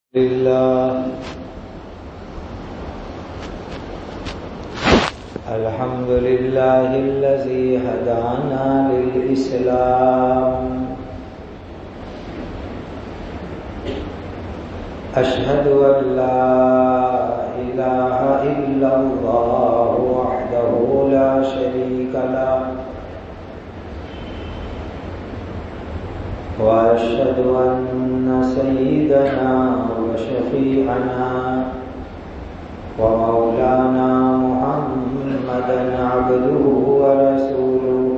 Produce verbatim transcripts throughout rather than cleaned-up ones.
لله الحمد لله الذي هدانا للإسلام أشهد أن لا إله إلا الله وحده لا شريك له وأشهد أن سيدنا وشفيعنا ومولانا محمدا عبده ورسوله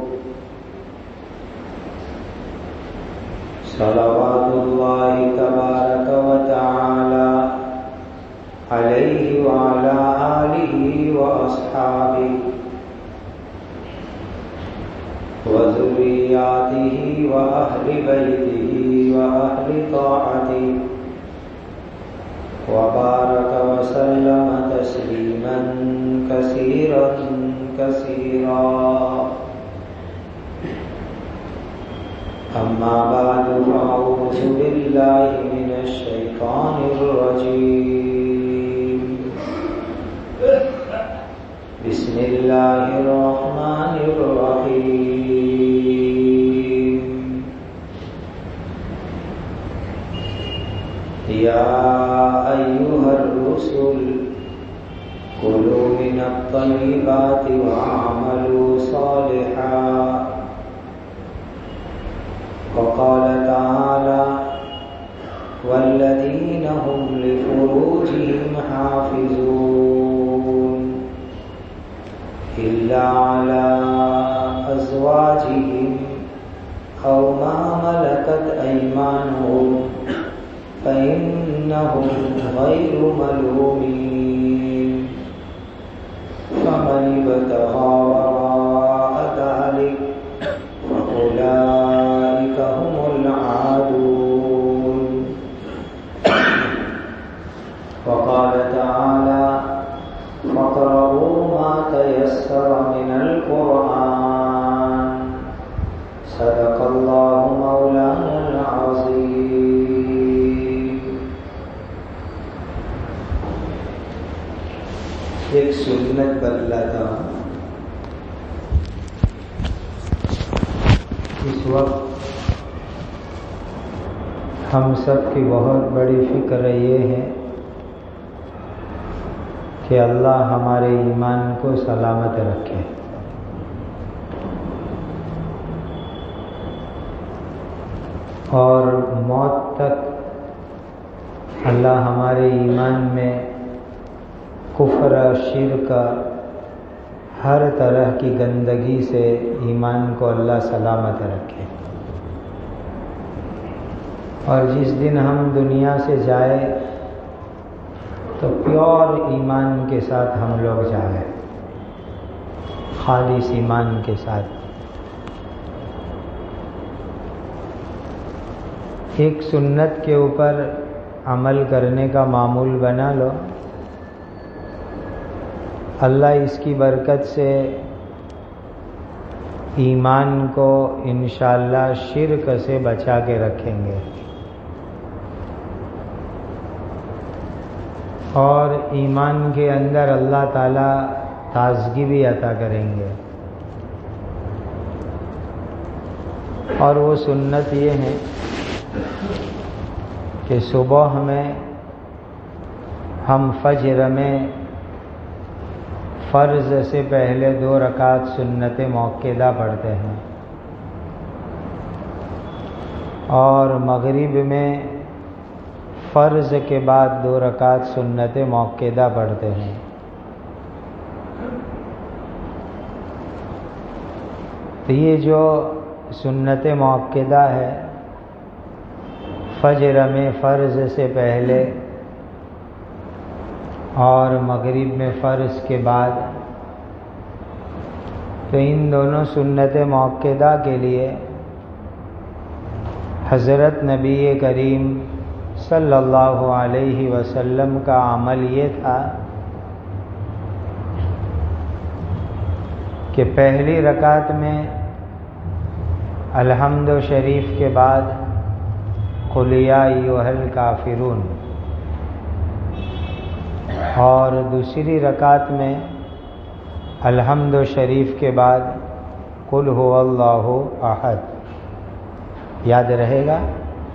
صلوات الله تبارك وتعالى عليه وعلى آله وأصحابه وذرياته وأهل بيته وأهل طاعته وبارك وسلم تسليما كثيرا كثيرا أما بعد فأعوذ بالله من الشيطان الرجيم بسم الله الرحمن الرحيم يا أيها الرسل كلوا من الطيبات واعملوا صالحا وقال تعالى والذين هم لفروجهم حافظون إلا على أزواجهم أو ما ملكت أيمانهم فإنهم غير ملومين فمن ابتغى وراء ذلك فأولئك هم العادون وقال تعالى فاقرؤوا ما تيسر من القرآن صدق الله مولانا العظيم. ایک سنت بدلاتا ہوں. اس وقت ہم سب کی بہت بڑی فکر یہ ہے کہ اللہ ہمارے ایمان کو سلامت رکھے. اور موت تک اللہ ہمارے ایمان میں کفر شرک ہر طرح کی گندگی سے ایمان کو اللہ سلامت رکھے. اور جس دن ہم دنیا سے جائے تو پیور ایمان کے ساتھ ہم لوگ جائیں، خالص ایمان کے ساتھ. ایک سنت کے اوپر عمل کرنے کا معمول بنا لو، اللہ اس کی برکت سے ایمان کو انشاءاللہ شرک سے بچا کے رکھیں گے اور ایمان کے اندر اللہ تعالیٰ تازگی بھی عطا کریں گے. اور وہ سنت یہ ہے کہ صبح میں ہم فجر میں فرض سے پہلے دو رکعت سنت موقدہ پڑھتے ہیں اور مغرب میں فرض کے بعد دو رکعت سنت موقدہ پڑھتے ہیں. تو یہ جو سنت موقدہ ہے فجر میں فرض سے پہلے اور مغرب میں فرض کے بعد، تو ان دونوں سنت موقدہ کے لیے حضرت نبی کریم صلی اللہ علیہ وسلم کا عمل یہ تھا کہ پہلی رکعت میں الحمد شریف کے بعد قل یا ایھا الکافرون اور دوسری رکعت میں الحمد شریف کے بعد قل هو اللہ احد یاد رہے گا.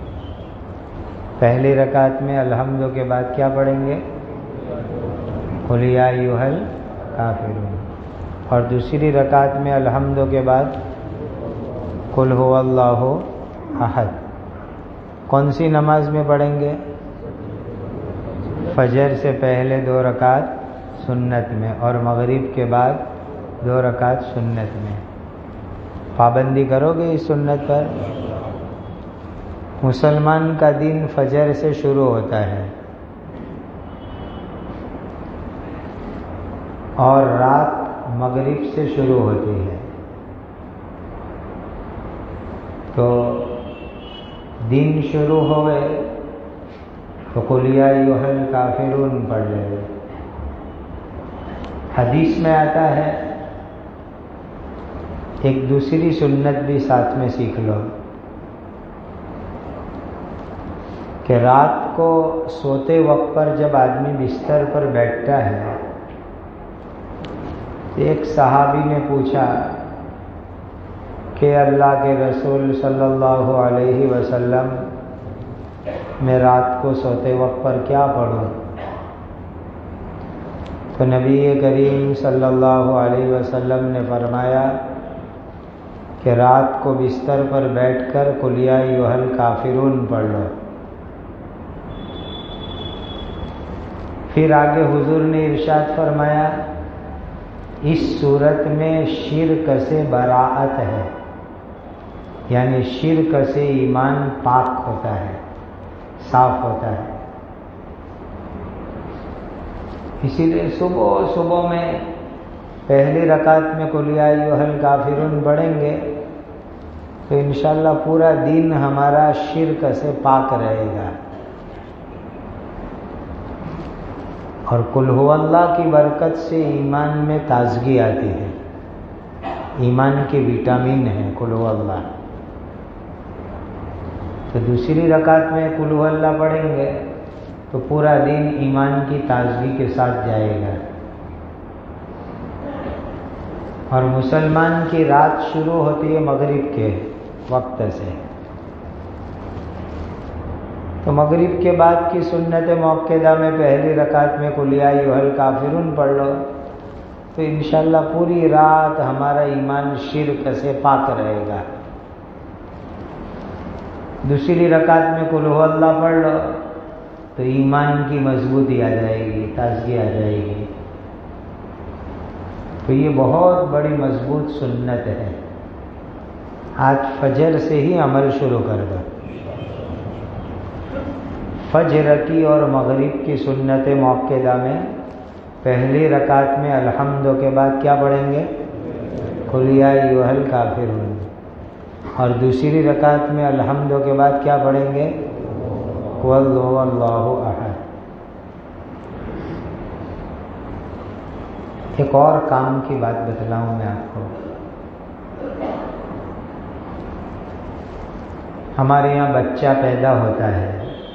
پہلی رکعت میں الحمد کے بعد کیا پڑھیں گے؟ قل یا ایھا الکافرون. اور دوسری رکعت میں الحمد کے بعد قل هو اللہ احد. کون سی نماز میں پڑھیں گے؟ فجر سے پہلے دو رکعت سنت میں اور مغرب کے بعد دو رکعت سنت میں. پابندی کرو گے اس سنت پر؟ مسلمان کا دن فجر سے شروع ہوتا ہے اور رات مغرب سے شروع ہوتی ہے. تو دن شروع ہوئے تو قل یا ایھا الکافرون پڑھ لے. حدیث میں آتا ہے ایک دوسری سنت بھی ساتھ میں سیکھ لو کہ رات کو سوتے وقت پر جب آدمی بستر پر بیٹھتا ہے تو ایک صحابی نے پوچھا کہ اللہ کے رسول صلی اللہ علیہ وسلم میں رات کو سوتے وقت پر کیا پڑھوں؟ تو نبی کریم صلی اللہ علیہ وسلم نے فرمایا کہ رات کو بستر پر بیٹھ کر قل یا ایھا الکافرون پڑھ لو. پھر آگے حضور نے ارشاد فرمایا اس صورت میں شرک سے براءت ہے، یعنی شرک سے ایمان پاک ہوتا ہے، صاف ہوتا ہے. اسی لیے صبح صبح میں پہلی رکعت میں قل یا ایھا الکافرون پڑھیں گے تو انشاءاللہ پورا دن ہمارا شرک سے پاک رہے گا. اور قل هو اللہ کی برکت سے ایمان میں تازگی آتی ہے، ایمان کی وٹامن ہے قل هو اللہ. تو دوسری رکعت میں قل هو اللہ پڑھیں گے تو پورا دن ایمان کی تازگی کے ساتھ جائے گا. اور مسلمان کی رات شروع ہوتی ہے مغرب کے وقت سے، تو مغرب کے بعد کی سنت موقدہ میں پہلی رکعت میں قل یا ایھا الکافرون پڑھ لو تو انشاءاللہ پوری رات ہمارا ایمان شرک سے پاک رہے گا. دوسری رکعت میں قل هو اللہ پڑھ لو تو ایمان کی مضبوطی آ جائے گی، تازگی آ جائے گی. تو یہ بہت بڑی مضبوط سنت ہے. آج فجر سے ہی عمل شروع کر دو. فجر کی اور مغرب کی سنت موقدہ میں پہلی رکعت میں الحمد کے بعد کیا پڑھیں گے؟ قل یا ایھا الکافرون. اور دوسری رکعت میں الحمد کے بعد کیا پڑھیں گے؟ قل هو اللہ احد. ایک اور کام کی بات بتلاؤں میں آپ کو. ہمارے یہاں بچہ پیدا ہوتا ہے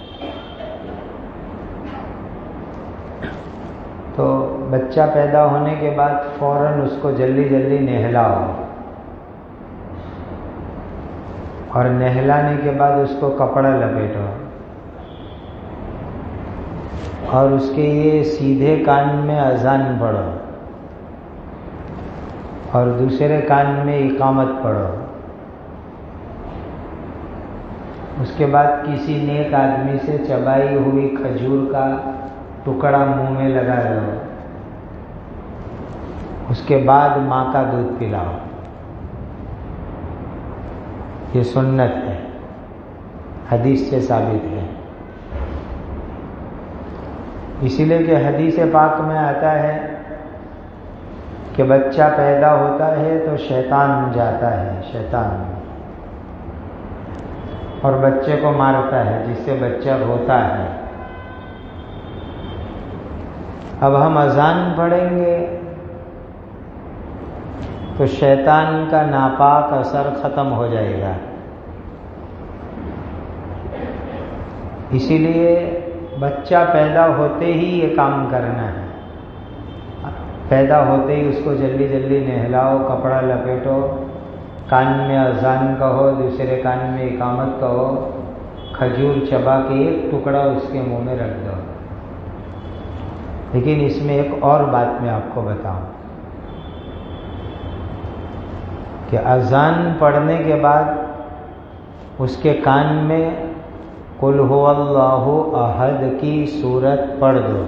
تو بچہ پیدا ہونے کے بعد فوراً اس کو جلدی جلدی نہلاؤ اور نہلانے کے بعد اس کو کپڑا لپیٹو اور اس کے یہ سیدھے کان میں اذان پڑھو اور دوسرے کان میں اقامت پڑھو. اس کے بعد کسی نیک آدمی سے چبائی ہوئی کھجور کا ٹکڑا منہ میں لگا دو. اس کے بعد ماں کا دودھ پلاؤ. یہ سنت ہے، حدیث سے ثابت ہے. اسی لیے کہ حدیث پاک میں آتا ہے کہ بچہ پیدا ہوتا ہے تو شیطان جاتا ہے، شیطان اور بچے کو مارتا ہے جس سے بچہ روتا ہے. اب ہم اذان پڑھیں گے تو شیطان کا ناپاک اثر ختم ہو جائے گا. اسی لیے بچہ پیدا ہوتے ہی یہ کام کرنا ہے. پیدا ہوتے ہی اس کو جلدی جلدی نہلاؤ، کپڑا لپیٹو، کان میں اذان کہو، دوسرے کان میں اقامت کہو، کھجور چبا کے ایک ٹکڑا اس کے منہ میں رکھ دو. لیکن اس میں ایک اور بات میں آپ کو بتاؤں کہ اذان پڑھنے کے بعد اس کے کان میں قل هو اللہ احد کی سورت پڑھ دو.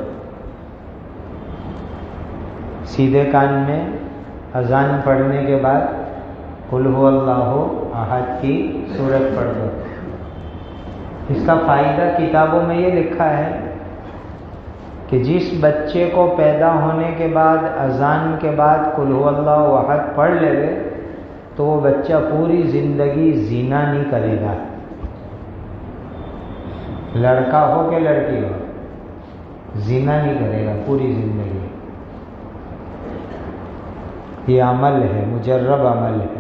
سیدھے کان میں اذان پڑھنے کے بعد قل هو اللہ احد کی سورت پڑھ دو. اس کا فائدہ کتابوں میں یہ لکھا ہے کہ جس بچے کو پیدا ہونے کے بعد اذان کے بعد قل هو اللہ احد پڑھ لے گے تو وہ بچہ پوری زندگی زنا نہیں کرے گا. لڑکا ہو کہ لڑکی ہو، زنا نہیں کرے گا پوری زندگی. یہ عمل ہے، مجرب عمل ہے.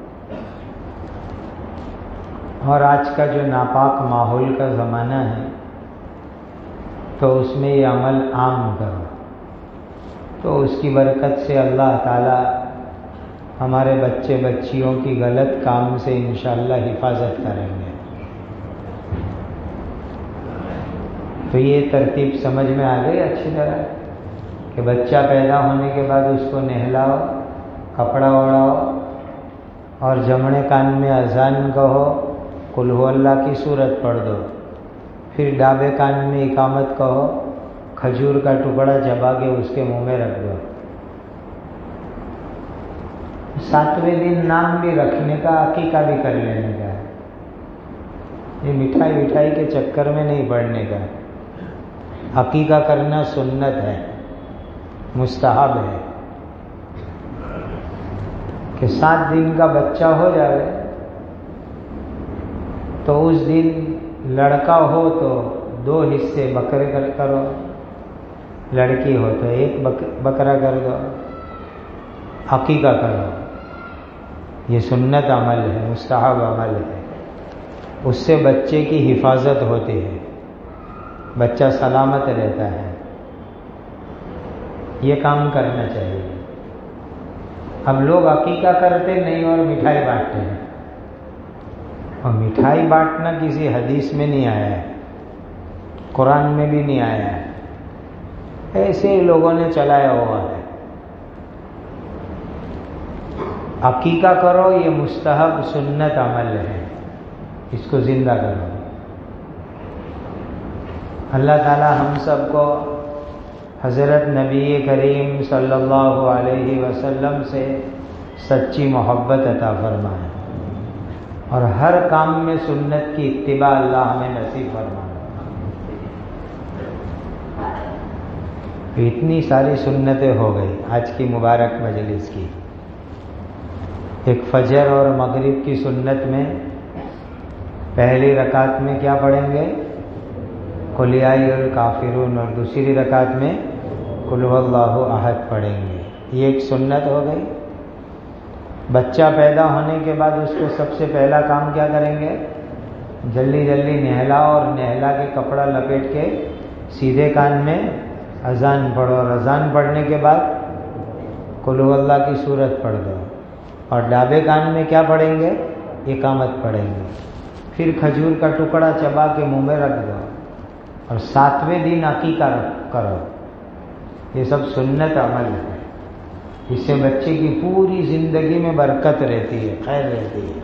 اور آج کا جو ناپاک ماحول کا زمانہ ہے تو اس میں یہ عمل عام کرو تو اس کی برکت سے اللہ تعالی ہمارے بچے بچیوں کی غلط کام سے انشاءاللہ حفاظت کریں گے. تو یہ ترتیب سمجھ میں آ گئی اچھی طرح کہ بچہ پیدا ہونے کے بعد اس کو نہلاؤ، کپڑا اوڑھاؤ اور جمڑے کان میں اذان کہو، قل هو اللہ کی سورت پڑھ دو. پھر ڈابے کان میں اقامت کہو، کھجور کا ٹکڑا چبا کے اس کے منہ میں رکھ دو. ساتویں دن نام بھی رکھنے کا، عقیقہ بھی کر لینے کا. یہ مٹھائی مٹھائی کے چکر میں نہیں پڑنے کا. عقیقہ کرنا سنت ہے، مستحب ہے کہ سات دن کا بچہ ہو جائے تو اس دن لڑکا ہو تو دو حصے بکرے کر کرو، لڑکی ہو تو ایک بکرا کر دو، عقیقہ کرو. یہ سنت عمل ہے، مستحب عمل ہے. اس سے بچے کی حفاظت ہوتی ہے، بچہ سلامت رہتا ہے. یہ کام کرنا چاہیے. ہم لوگ عقیقہ کرتے نہیں اور مٹھائی بانٹتے ہیں، اور مٹھائی بانٹنا کسی حدیث میں نہیں آیا ہے، قرآن میں بھی نہیں آیا ہے، ایسے ہی لوگوں نے چلایا ہوا ہے. عقیقہ کرو، یہ مستحب سنت عمل ہے، اس کو زندہ کرو. اللہ تعالی ہم سب کو حضرت نبی کریم صلی اللہ علیہ وسلم سے سچی محبت عطا فرمائے اور ہر کام میں سنت کی اتباع اللہ ہمیں نصیب فرمائے. اتنی ساری سنتیں ہو گئی آج کی مبارک مجلس کی. ایک فجر اور مغرب کی سنت میں پہلی رکعت میں کیا پڑھیں گے؟ قل یا ایھا الکافرون، اور دوسری رکعت میں قل ھو اللہ احد پڑھیں گے. یہ ایک سنت ہو گئی. بچہ پیدا ہونے کے بعد اس کو سب سے پہلا کام کیا کریں گے؟ جلدی جلدی نہلاؤ اور نہلا کے کپڑا لپیٹ کے سیدھے کان میں اذان پڑھو، اور اذان پڑھنے کے بعد قل ھو اللہ کی سورت پڑھ دو. اور ڈابے کان میں کیا پڑھیں گے؟ اقامت پڑھیں گے. پھر کھجور کا ٹکڑا چبا کے منہ میں رکھ دو اور ساتویں دن عقیقہ کرو. یہ سب سنت عمل ہے. اس سے بچے کی پوری زندگی میں برکت رہتی ہے، خیر رہتی ہے.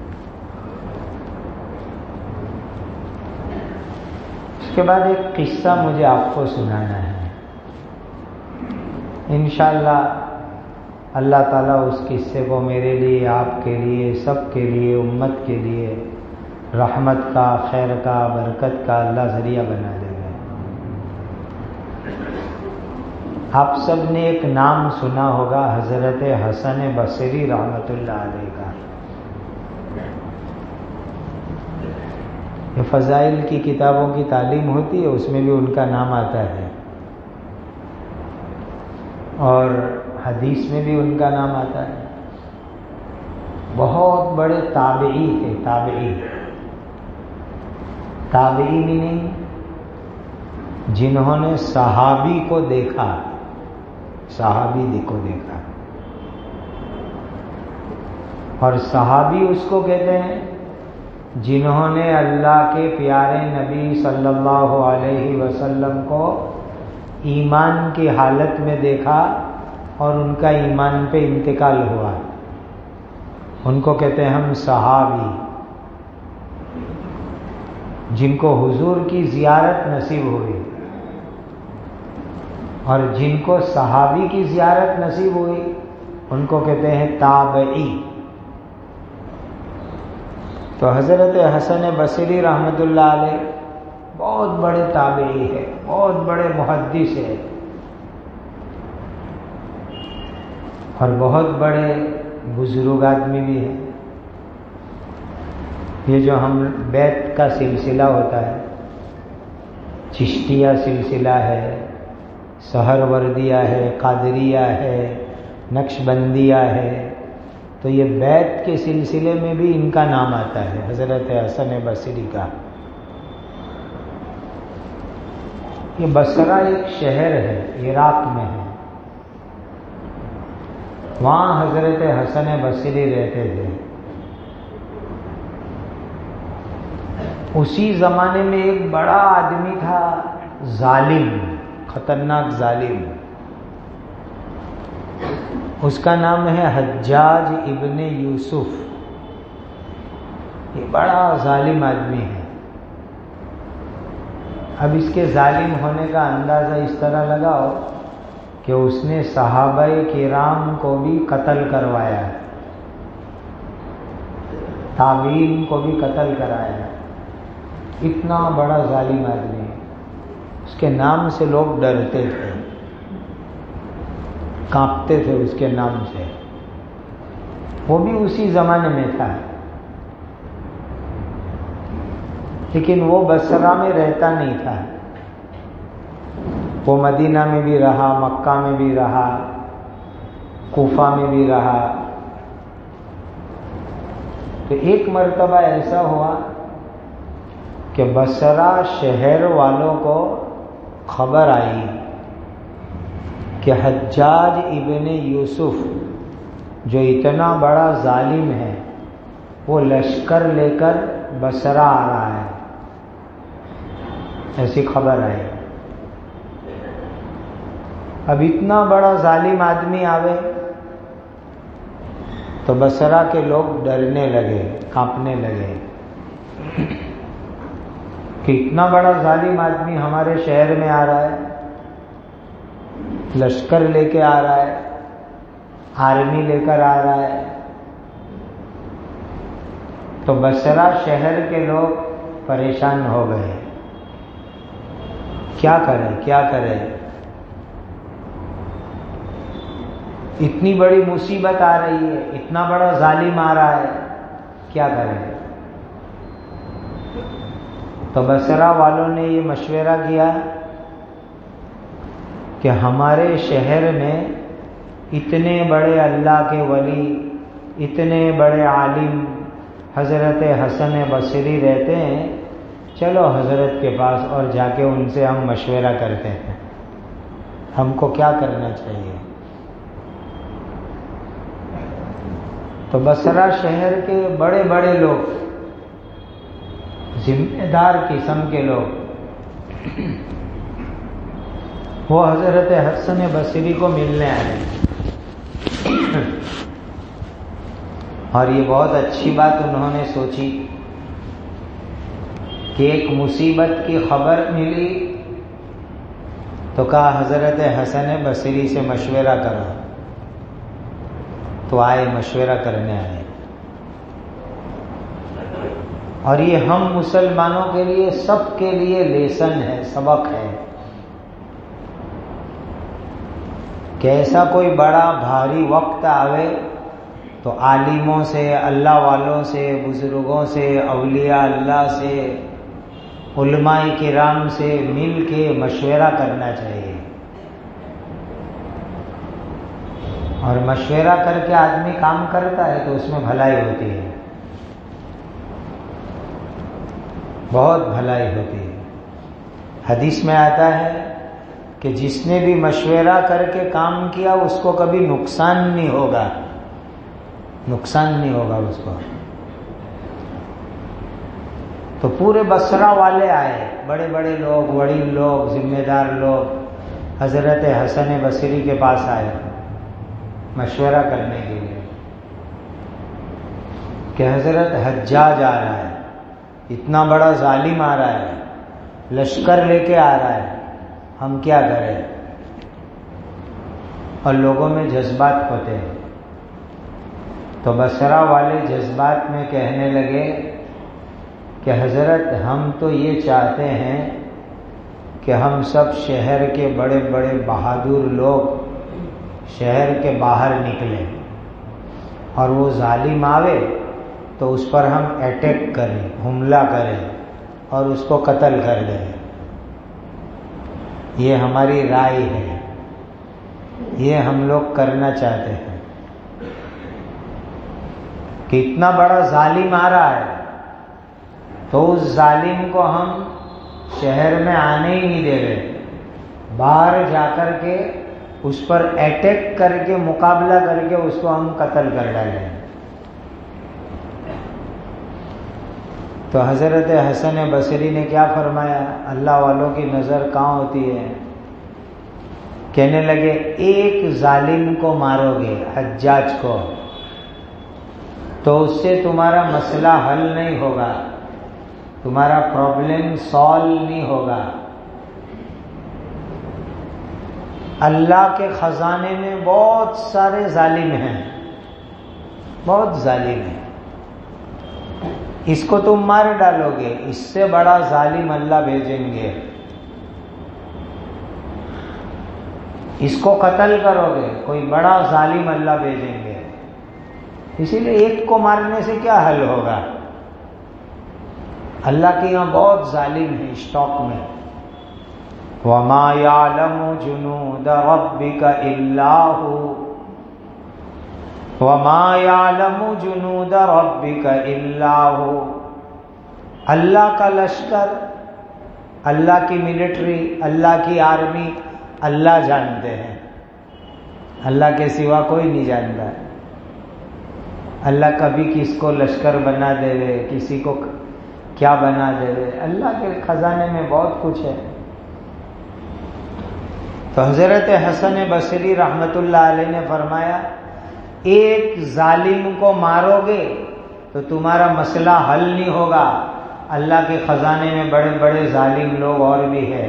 اس کے بعد ایک قصہ مجھے آپ کو سنانا ہے. انشاءاللہ اللہ تعالیٰ اس قصے کو میرے لیے، آپ کے لیے، سب کے لیے، امت کے لیے رحمت کا، خیر کا، برکت کا اللہ ذریعہ بنا دے گا. آپ سب نے ایک نام سنا ہوگا، حضرت حسن بصری رحمۃ اللہ علیہ کا. یہ فضائل کی کتابوں کی تعلیم ہوتی ہے، اس میں بھی ان کا نام آتا ہے، اور حدیث میں بھی ان کا نام آتا ہے. بہت بڑے تابعی تھے. تابعی تابعی میننگ جنہوں نے صحابی کو دیکھا، صحابی کو دیکھا، اور صحابی اس کو کہتے ہیں جنہوں نے اللہ کے پیارے نبی صلی اللہ علیہ وسلم کو ایمان کی حالت میں دیکھا اور ان کا ایمان پہ انتقال ہوا، ان کو کہتے ہیں ہم صحابی۔ جن کو حضور کی زیارت نصیب ہوئی اور جن کو صحابی کی زیارت نصیب ہوئی ان کو کہتے ہیں تابعی۔ تو حضرت حسن بصری رحمۃ اللہ علیہ بہت بڑے تابعی ہے، بہت بڑے محدث ہے، اور بہت بڑے بزرگ آدمی بھی ہے۔ یہ جو ہم بیت کا سلسلہ ہوتا ہے، چشتیہ سلسلہ ہے، سہروردیہ ہے، قادریہ ہے، نقشبندیہ ہے، تو یہ بیت کے سلسلے میں بھی ان کا نام آتا ہے، حضرت حسن بصری کا۔ یہ بصرہ ایک شہر ہے، عراق میں ہے، وہاں حضرت حسن بصری رہتے تھے۔ اسی زمانے میں ایک بڑا آدمی تھا، ظالم، خطرناک ظالم، اس کا نام ہے حجاج ابن یوسف۔ یہ بڑا ظالم آدمی ہے۔ اب اس کے ظالم ہونے کا اندازہ اس طرح لگاؤ کہ اس نے صحابہ کرام کو بھی قتل کروایا، تابعین کو بھی قتل کرایا، اتنا بڑا ظالم آدمی ہے۔ اس کے نام سے لوگ ڈرتے تھے، کانپتے تھے اس کے نام سے۔ وہ بھی اسی زمانے میں تھا، لیکن وہ بصرہ میں رہتا نہیں تھا، وہ مدینہ میں بھی رہا، مکہ میں بھی رہا، کوفہ میں بھی رہا۔ تو ایک مرتبہ ایسا ہوا کہ بصرہ شہر والوں کو خبر آئی کہ حجاج ابن یوسف جو اتنا بڑا ظالم ہے وہ لشکر لے کر بصرہ آ رہا ہے، ایسی خبر آئی۔ اب اتنا بڑا ظالم آدمی آوے تو بصرہ کے لوگ ڈرنے لگے، کانپنے لگے کہ اتنا بڑا ظالم آدمی ہمارے شہر میں آ رہا ہے، لشکر لے کے آ رہا ہے، آرمی لے کر آ رہا ہے۔ تو بصرہ شہر کے لوگ پریشان ہو گئے، کیا کریں کیا کریں، اتنی بڑی مصیبت آ رہی ہے، اتنا بڑا ظالم آ رہا ہے، کیا کریں؟ تو بصرہ والوں نے یہ مشورہ کیا کہ ہمارے شہر میں اتنے بڑے اللہ کے ولی، اتنے بڑے عالم حضرت حسن بصری رہتے ہیں، چلو حضرت کے پاس اور جا کے ان سے ہم مشورہ کرتے ہیں، ہم کو کیا کرنا چاہیے۔ تو بصرہ شہر کے بڑے بڑے لوگ، ذمہ دار قسم کے لوگ، وہ حضرت حسن بصری کو ملنے آئے، اور یہ بہت اچھی بات انہوں نے سوچی کہ ایک مصیبت کی خبر ملی تو کہا حضرت حسن بصری سے مشورہ کرو، تو آئے، مشورہ کرنے آئے۔ اور یہ ہم مسلمانوں کے لیے، سب کے لیے لیسن ہے، سبق ہے کہ ایسا کوئی بڑا بھاری وقت آوے تو عالموں سے، اللہ والوں سے، بزرگوں سے، اولیاء اللہ سے، علماء کرام سے مل کے مشورہ کرنا چاہیے، اور مشورہ کر کے آدمی کام کرتا ہے تو اس میں بھلائی ہوتی ہے، بہت بھلائی ہوتی ہے۔ حدیث میں آتا ہے کہ جس نے بھی مشورہ کر کے کام کیا اس کو کبھی نقصان نہیں ہوگا، نقصان نہیں ہوگا اس کو. تو پورے بصرہ والے آئے، بڑے بڑے لوگ، وڑیل لوگ، ذمہ دار لوگ حضرت حسن بصری کے پاس آئے مشورہ کرنے کے لیے کہ حضرت حجاج آ رہا ہے، اتنا بڑا ظالم آ رہا ہے، لشکر لے کے آ رہا ہے، ہم کیا کریں؟ اور لوگوں میں جذبات ہوتے ہیں. تو بصرہ والے جذبات میں کہنے لگے کہ حضرت ہم تو یہ چاہتے ہیں کہ ہم سب شہر کے بڑے بڑے بہادر لوگ شہر کے باہر نکلیں اور وہ ظالم آوے تو اس پر ہم اٹیک کریں، حملہ کریں اور اس کو قتل کر دیں. یہ ہماری رائے ہے، یہ ہم لوگ کرنا چاہتے ہیں کہ اتنا بڑا ظالم آ رہا ہے تو اس ظالم کو ہم شہر میں آنے ہی نہیں دے رہے، باہر جا کر کے اس پر اٹیک کر کے مقابلہ کر کے اس کو ہم قتل کر ڈالیں. تو حضرت حسن بصری نے کیا فرمایا؟ اللہ والوں کی نظر کہاں ہوتی ہے؟ کہنے لگے ایک ظالم کو مارو گے، حجاج کو، تو اس سے تمہارا مسئلہ حل نہیں ہوگا، تمہارا پرابلم سالو نہیں ہوگا. اللہ کے خزانے میں بہت سارے ظالم ہیں، بہت ظالم ہیں، اس کو تم مار ڈالو گے، اس سے بڑا ظالم اللہ بھیجیں گے، اس کو قتل کرو گے، کوئی بڑا ظالم اللہ بھیجیں گے. اسی لیے ایک کو مارنے سے کیا حل ہوگا؟ اللہ کے یہاں بہت ظالم ہیں اسٹاک میں. وَمَا يَعْلَمُ جُنُودَ رَبِّكَ إِلَّا هُوَ وَمَا يَعْلَمُ جُنُودَ رَبِّكَ إِلَّا هُوَ. اللہ کا لشکر، اللہ کی ملٹری، اللہ کی آرمی اللہ جانتے ہیں، اللہ کے سوا کوئی نہیں جانتا. اللہ کبھی کس کو لشکر بنا دے رہے، کسی کو کیا بنا دے رہے، اللہ کے خزانے میں بہت کچھ ہے. تو حضرت حسن بصری رحمت اللہ علیہ نے فرمایا ایک ظالم کو مارو گے تو تمہارا مسئلہ حل نہیں ہوگا، اللہ کے خزانے میں بڑے بڑے ظالم لوگ اور بھی ہیں.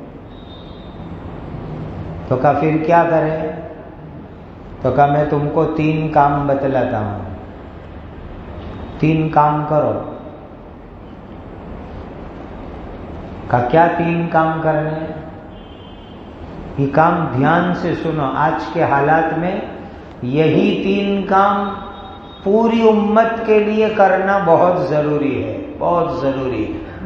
تو کہا پھر کیا کریں؟ تو کہا میں تم کو تین کام بتلاتا ہوں، تین کام کرو. کہا کیا تین کام کرنے؟ یہ کام دھیان سے سنو، آج کے حالات میں یہی تین کام پوری امت کے لیے کرنا بہت ضروری ہے، بہت ضروری ہے.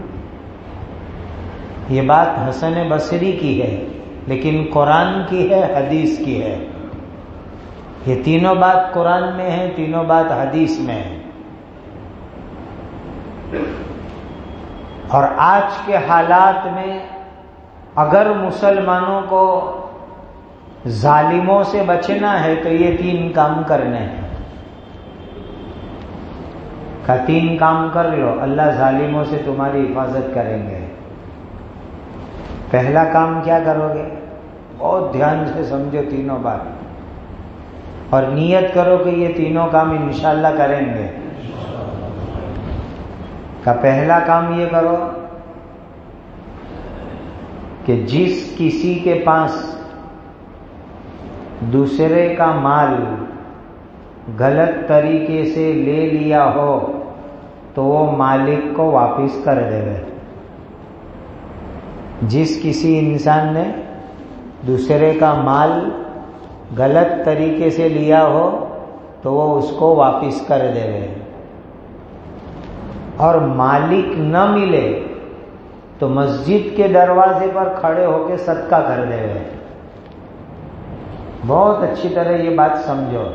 یہ بات حسن بصری کی ہے لیکن قرآن کی ہے، حدیث کی ہے. یہ تینوں بات قرآن میں ہے، تینوں بات حدیث میں ہے. اور آج کے حالات میں اگر مسلمانوں کو ظالموں سے بچنا ہے تو یہ تین کام کرنے ہیں. کہ تین کام کر لو، اللہ ظالموں سے تمہاری حفاظت کریں گے. پہلا کام کیا کرو گے؟ بہت دھیان سے سمجھو تینوں بات اور نیت کرو کہ یہ تینوں کام انشاءاللہ کریں گے. کہ پہلا کام یہ کرو کہ جس کسی کے پاس دوسرے کا مال غلط طریقے سے لے لیا ہو تو وہ مالک کو واپس کر دے گا. جس کسی انسان نے دوسرے کا مال غلط طریقے سے لیا ہو تو وہ اس کو واپس کر دے گا. اور مالک نہ ملے تو مسجد کے دروازے پر کھڑے ہو کے صدقہ کر دے گا. بہت اچھی طرح یہ بات سمجھو.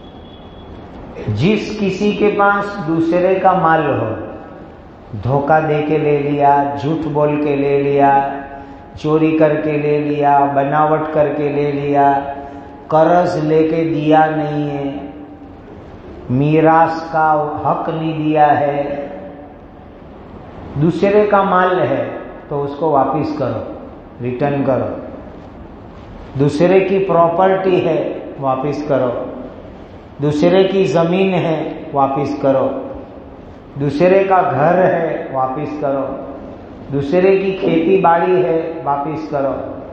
جس کسی کے پاس دوسرے کا مال ہو، دھوکہ دے کے لے لیا، جھوٹ بول کے لے لیا، چوری کر کے لے لیا، بناوٹ کر کے لے لیا، قرض لے کے دیا نہیں ہے، میراث کا حق نہیں دیا ہے، دوسرے کا مال ہے تو اس کو واپس کرو، ریٹرن کرو. دوسرے کی پراپرٹی ہے واپس کرو، دوسرے کی زمین ہے واپس کرو، دوسرے کا گھر ہے واپس کرو، دوسرے کی کھیتی باڑی ہے واپس کرو.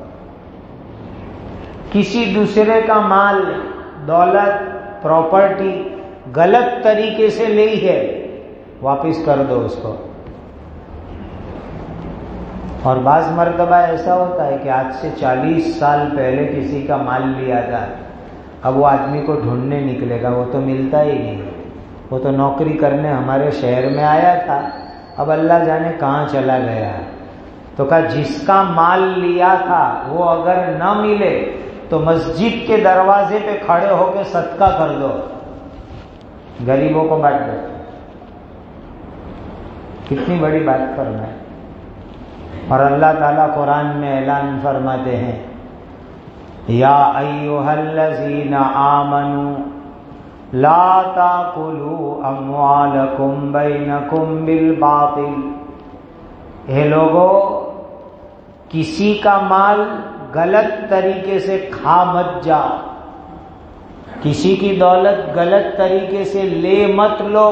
کسی دوسرے کا مال، دولت، پراپرٹی غلط طریقے سے لی ہے، واپس کر دو اس کو. اور بعض مرتبہ ایسا ہوتا ہے کہ آج سے چالیس سال پہلے کسی کا مال لیا تھا، اب وہ آدمی کو ڈھونڈنے نکلے گا، وہ تو ملتا ہی نہیں. وہ تو نوکری کرنے ہمارے شہر میں آیا تھا، اب اللہ جانے کہاں چلا گیا. تو کہا جس کا مال لیا تھا وہ اگر نہ ملے تو مسجد کے دروازے پہ کھڑے ہو کے صدقہ کر دو، غریبوں کو بانٹ دو. کتنی بڑی بات فرمائے. اور اللہ تعالیٰ قرآن میں اعلان فرماتے ہیں، یا ایھا الذین آمنوا لا تاکلوا اموالکم بینکم بالباطل. اے لوگو، کسی کا مال غلط طریقے سے کھا مت جا، کسی کی دولت غلط طریقے سے لے مت لو،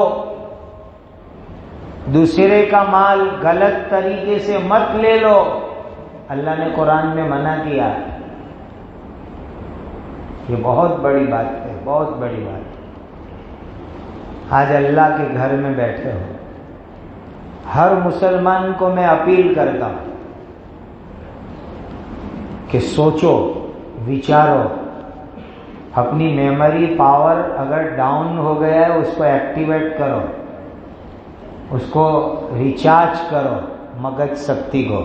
دوسرے کا مال غلط طریقے سے مت لے لو. اللہ نے قرآن میں منع کیا. یہ بہت بڑی بات ہے، بہت بڑی بات. آج اللہ کے گھر میں بیٹھے ہو، ہر مسلمان کو میں اپیل کرتا ہوں کہ سوچو، وچارو، اپنی میموری پاور اگر ڈاؤن ہو گیا ہے اس کو ایکٹیویٹ کرو، اس کو ریچارج کرو مگج شکتی کو.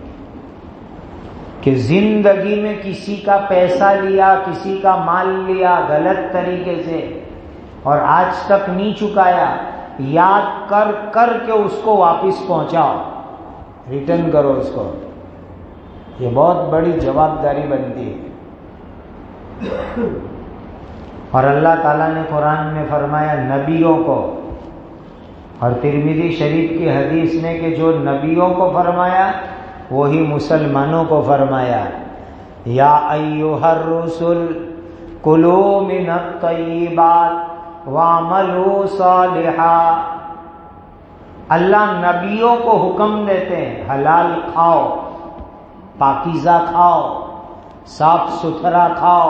کہ زندگی میں کسی کا پیسہ لیا، کسی کا مال لیا غلط طریقے سے اور آج تک نہیں چکایا، یاد کر کر کے اس کو واپس پہنچاؤ، ریٹرن کرو اس کو. یہ بہت بڑی جوابداری بنتی ہے. اور اللہ تعالیٰ نے قرآن میں فرمایا نبیوں کو، اور ترمذی شریف کی حدیث میں کہ جو نبیوں کو فرمایا وہی مسلمانوں کو فرمایا. یا ایھا الرسل کلوا من الطیبات واعملوا صالحا. اللہ نبیوں کو حکم دیتے ہیں حلال کھاؤ، پاکیزہ کھاؤ، صاف ستھرا کھاؤ.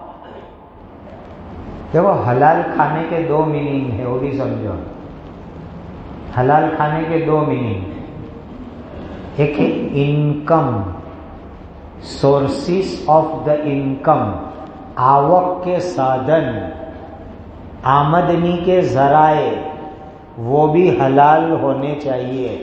دیکھو حلال کھانے کے دو میننگ ہے، وہ بھی سمجھو. حلال کھانے کے دو میننگ، ایک ہے income, sources of the income, آوک کے سادن، آمدنی کے ذرائع، وہ بھی حلال ہونے چاہیے.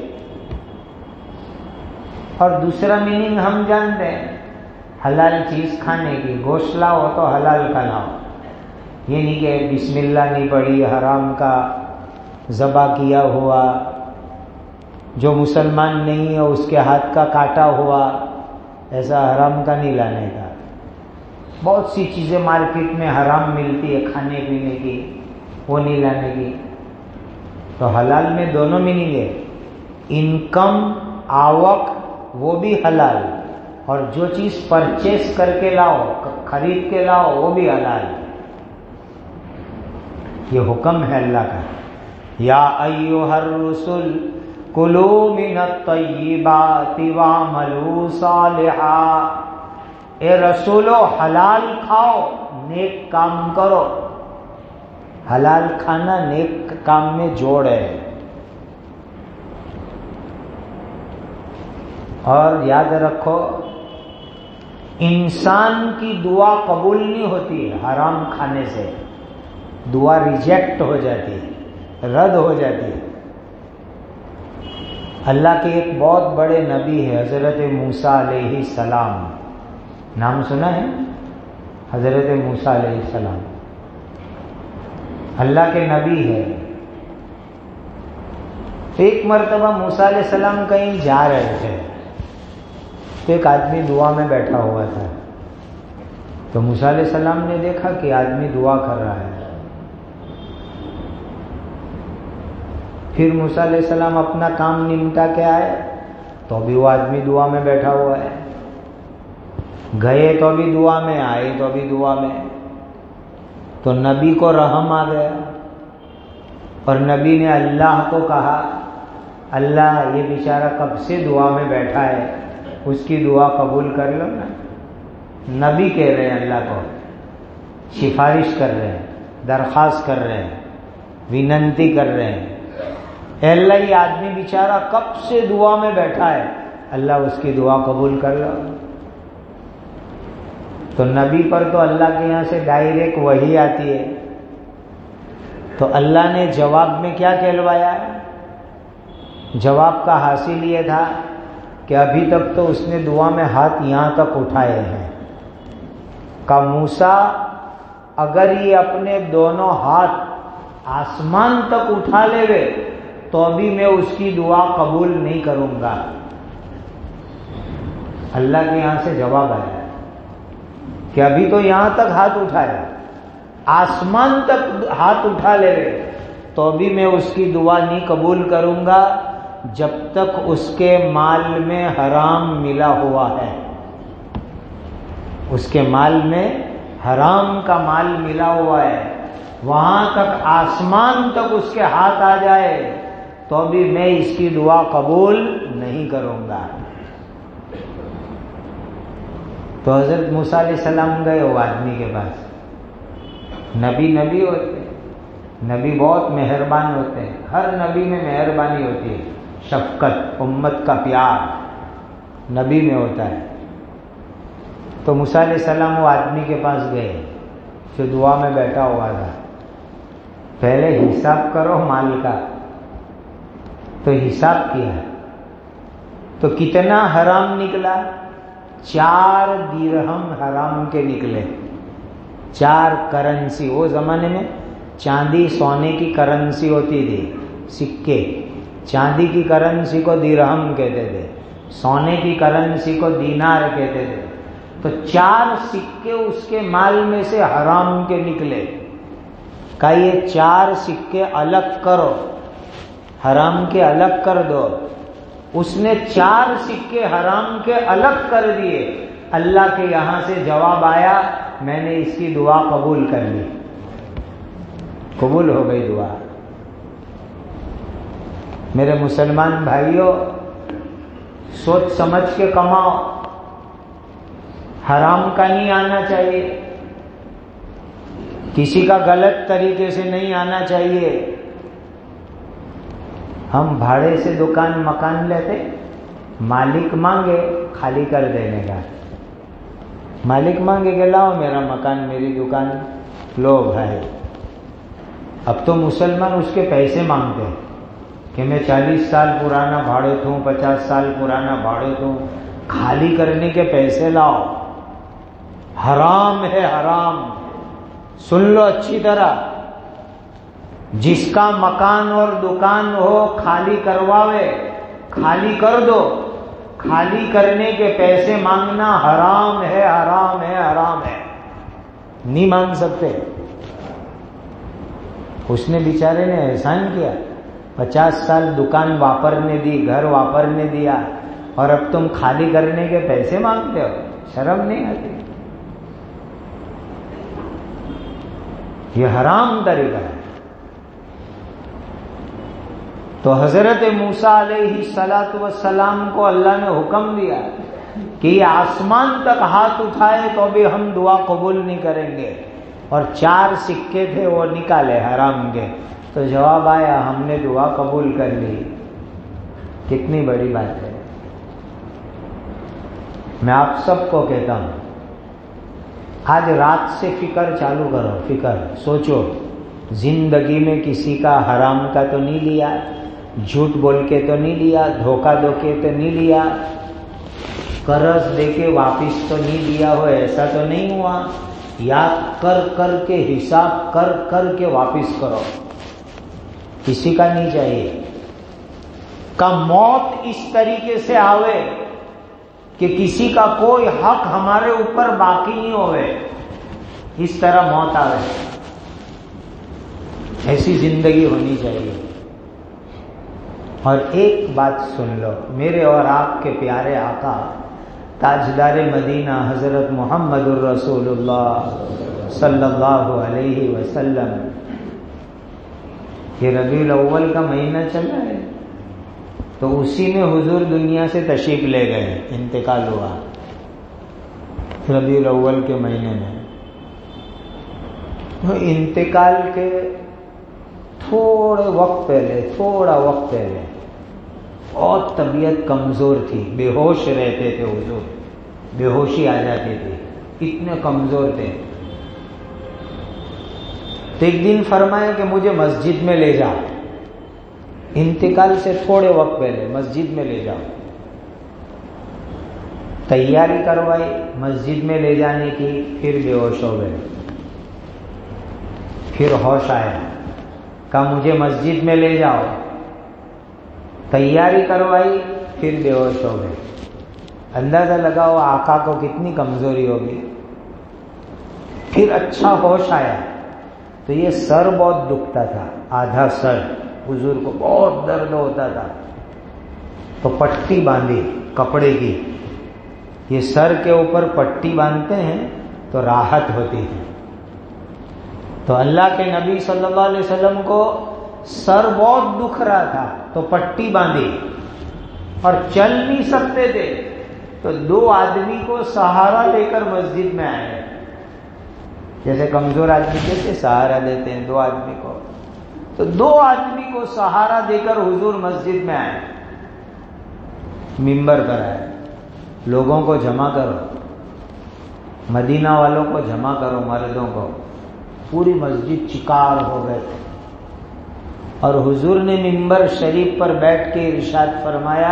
اور دوسرا میننگ ہم جانتے ہیں حلال چیز کھانے کی، گوشت لاؤ تو حلال کا لاؤ. یہ نہیں کہ بسم اللہ نہیں پڑھی، حرام کا ذبح کیا ہوا، جو مسلمان نہیں ہے اس کے ہاتھ کا کاٹا ہوا، ایسا حرام کا نہیں لانے کا. بہت سی چیزیں مارکیٹ میں حرام ملتی ہے کھانے پینے کی، وہ نہیں لانے کی. تو حلال میں دونوں میننگ ہے، انکم، آوک، وہ بھی حلال، اور جو چیز پرچیز کر کے لاؤ، خرید کے لاؤ، وہ بھی حلال. یہ حکم ہے اللہ کا. یا ایھا الرسل کلوا من الطیبات واعملوا صالحا. اے رسولو حلال کھاؤ، نیک کام کرو. حلال کھانا نیک کام میں جوڑ ہے. اور یاد رکھو انسان کی دعا قبول نہیں ہوتی حرام کھانے سے، دعا ریجیکٹ ہو جاتی ہے، رد ہو جاتی ہے. اللہ کے ایک بہت بڑے نبی ہے حضرت موسیٰ علیہ السلام. نام سنا ہے حضرت موسیٰ علیہ السلام؟ اللہ کے نبی ہے. ایک مرتبہ موسیٰ علیہ السلام کہیں جا رہے تھے، ایک آدمی دعا میں بیٹھا ہوا تھا. تو موسیٰ علیہ السلام نے دیکھا کہ آدمی دعا کر رہا ہے. پھر موسیٰ علیہ السلام اپنا کام نمٹا کے آئے تو بھی وہ آدمی دعا میں بیٹھا ہوا ہے. گئے تو بھی دعا میں, آئے تو بھی دعا میں. تو نبی کو رحم آ گیا اور نبی نے اللہ کو کہا, اللہ یہ بیچارہ کب سے دعا میں بیٹھا ہے, اس کی دعا قبول کر لو نا. نبی کہہ رہے ہیں اللہ کو, سفارش کر رہے ہیں, درخواست کر رہے ہیں, ویننتی کر رہے ہیں, اے اللہ یہ آدمی بیچارہ کب سے دعا میں بیٹھا ہے, اللہ اس کی دعا قبول کر لو. تو نبی پر تو اللہ کے یہاں سے ڈائریکٹ وحی آتی ہے. تو اللہ نے جواب میں کیا کہلوایا؟ جواب کا حاصل یہ تھا کہ ابھی تک تو اس نے دعا میں ہاتھ یہاں تک اٹھائے ہیں. کہ موسیٰ اگر یہ اپنے دونوں ہاتھ آسمان تک اٹھا لے گے تو ابھی میں اس کی دعا قبول نہیں کروں گا. اللہ کے یہاں سے جواب آیا کہ ابھی تو یہاں تک ہاتھ اٹھایا, آسمان تک ہاتھ اٹھا لے گے تو ابھی میں اس کی دعا نہیں قبول کروں گا جب تک اس کے مال میں حرام ملا ہوا ہے. اس کے مال میں حرام کا مال ملا ہوا ہے, وہاں تک آسمان تک اس کے ہاتھ آ جائے تو ابھی میں اس کی دعا قبول نہیں کروں گا. تو حضرت موسیٰ علیہ السلام گئے وہ آدمی کے پاس. نبی نبی ہوتے, نبی بہت مہربان ہوتے ہیں, ہر نبی میں مہربانی ہوتی ہے, شفقت, امت کا پیار نبی میں ہوتا ہے. تو موسیٰ علیہ السلام وہ آدمی کے پاس گئے جو دعا میں بیٹھا ہوا تھا. پہلے حساب کرو مال کا. تو حساب کیا تو کتنا حرام نکلا؟ چار درہم حرام کے نکلے. چار کرنسی, وہ زمانے میں چاندی سونے کی کرنسی ہوتی تھی, سکے. چاندی کی کرنسی کو درہم کہتے تھے, سونے کی کرنسی کو دینار کہتے تھے. تو چار سکے اس کے مال میں سے حرام کے نکلے. کہ یہ چار سکے الگ کرو, حرام کے الگ کر دو. اس نے چار سکے حرام کے الگ کر دیے. اللہ کے یہاں سے جواب آیا, میں نے اس کی دعا قبول کر لی. قبول ہو گئی دعا. میرے مسلمان بھائیوں, سوچ سمجھ کے کماؤ, حرام کا نہیں آنا چاہیے, کسی کا غلط طریقے سے نہیں آنا چاہیے. ہم بھاڑے سے دکان مکان لیتے, مالک مانگے خالی کر دینے کا. مالک مانگے کہ لاؤ میرا مکان, میری دکان, لو بھائی. اب تو مسلمان اس کے پیسے مانگتے ہیں کہ میں چالیس سال پرانا بھاڑے ہوں, پچاس سال پرانا بھاڑے ہوں, خالی کرنے کے پیسے لاؤ. حرام ہے حرام. سن لو اچھی طرح, جس کا مکان اور دکان ہو خالی کرواوے, خالی کر دو. خالی کرنے کے پیسے مانگنا حرام ہے, حرام ہے, حرام ہے. نہیں مانگ سکتے. اس نے بیچارے نے احسان کیا, پچاس سال دکان واپرنے دی, گھر واپرنے دیا, اور اب تم خالی کرنے کے پیسے مانگتے ہو. شرم نہیں آتی؟ یہ حرام طریقہ ہے. تو حضرت موسیٰ علیہ الصلاۃ والسلام کو اللہ نے حکم دیا کہ یہ آسمان تک ہاتھ اٹھائے تو بھی ہم دعا قبول نہیں کریں گے. اور چار سکے تھے وہ نکالے حرام کے. تو جواب آیا, ہم نے دعا قبول کر لی. کتنی بڑی بات ہے. میں آپ سب کو کہتا ہوں, آج رات سے فکر چالو کرو. فکر سوچو, زندگی میں کسی کا حرام کا تو نہیں لیا, جھوٹ بول کے تو نہیں لیا, دھوکہ دو کے تو نہیں لیا, قرض دے کے واپس تو نہیں دیا ہو, ایسا تو نہیں ہوا. یاد کر کر کے, حساب کر کر کے واپس کرو. کسی کا نہیں چاہیے کہ موت اس طریقے سے آوے کہ کسی کا کوئی حق ہمارے اوپر باقی نہیں ہوئے، اس طرح موت آئے، ایسی زندگی ہونی چاہیے۔ اور ایک بات سن لو، میرے اور آپ کے پیارے آقا تاجدار مدینہ حضرت محمد الرسول اللہ صلی اللہ علیہ وسلم، یہ ربیع الاول کا مہینہ چلا ہے، تو اسی میں حضور دنیا سے تشریف لے گئے، انتقال ہوا ربیع الاول کے مہینے میں۔ تو انتقال کے تھوڑے وقت پہلے تھوڑا وقت پہلے بہت طبیعت کمزور تھی، بے ہوش رہتے تھے حضور، بے ہوشی آ جاتی تھی، اتنے کمزور تھے۔ تو ایک دن فرمایا کہ مجھے مسجد میں لے جاؤ، انتقال سے تھوڑے وقت پہلے مسجد میں لے جاؤ۔ تیاری کروائی مسجد میں لے جانے کی، پھر بے ہوش ہو گئے، پھر ہوش آیا، کہا مجھے مسجد میں لے جاؤ، تیاری کروائی، پھر بے ہوش ہو گئے۔ اندازہ لگاؤ آقا کو کتنی کمزوری ہوگی۔ پھر اچھا ہوش آیا تو یہ سر بہت دکھتا تھا، آدھا سر، حضور کو بہت درد ہوتا تھا، تو پٹی باندھی کپڑے کی، یہ سر کے اوپر پٹی باندھتے ہیں تو راحت ہوتی ہے۔ تو اللہ کے نبی صلی اللہ علیہ وسلم کو سر بہت دکھ رہا تھا تو پٹی باندھی، اور چل نہیں سکتے تھے تو دو آدمی کو سہارا لے کر مسجد میں آئے، جیسے کمزور آدمی کیسے سہارا دیتے ہیں دو آدمی کو، تو دو آدمی کو سہارا دے کر حضور مسجد میں آئے، منبر پر آئے، لوگوں کو جمع کرو، مدینہ والوں کو جمع کرو، مردوں کو، پوری مسجد چکار ہو گئے تھے۔ اور حضور نے منبر شریف پر بیٹھ کے ارشاد فرمایا،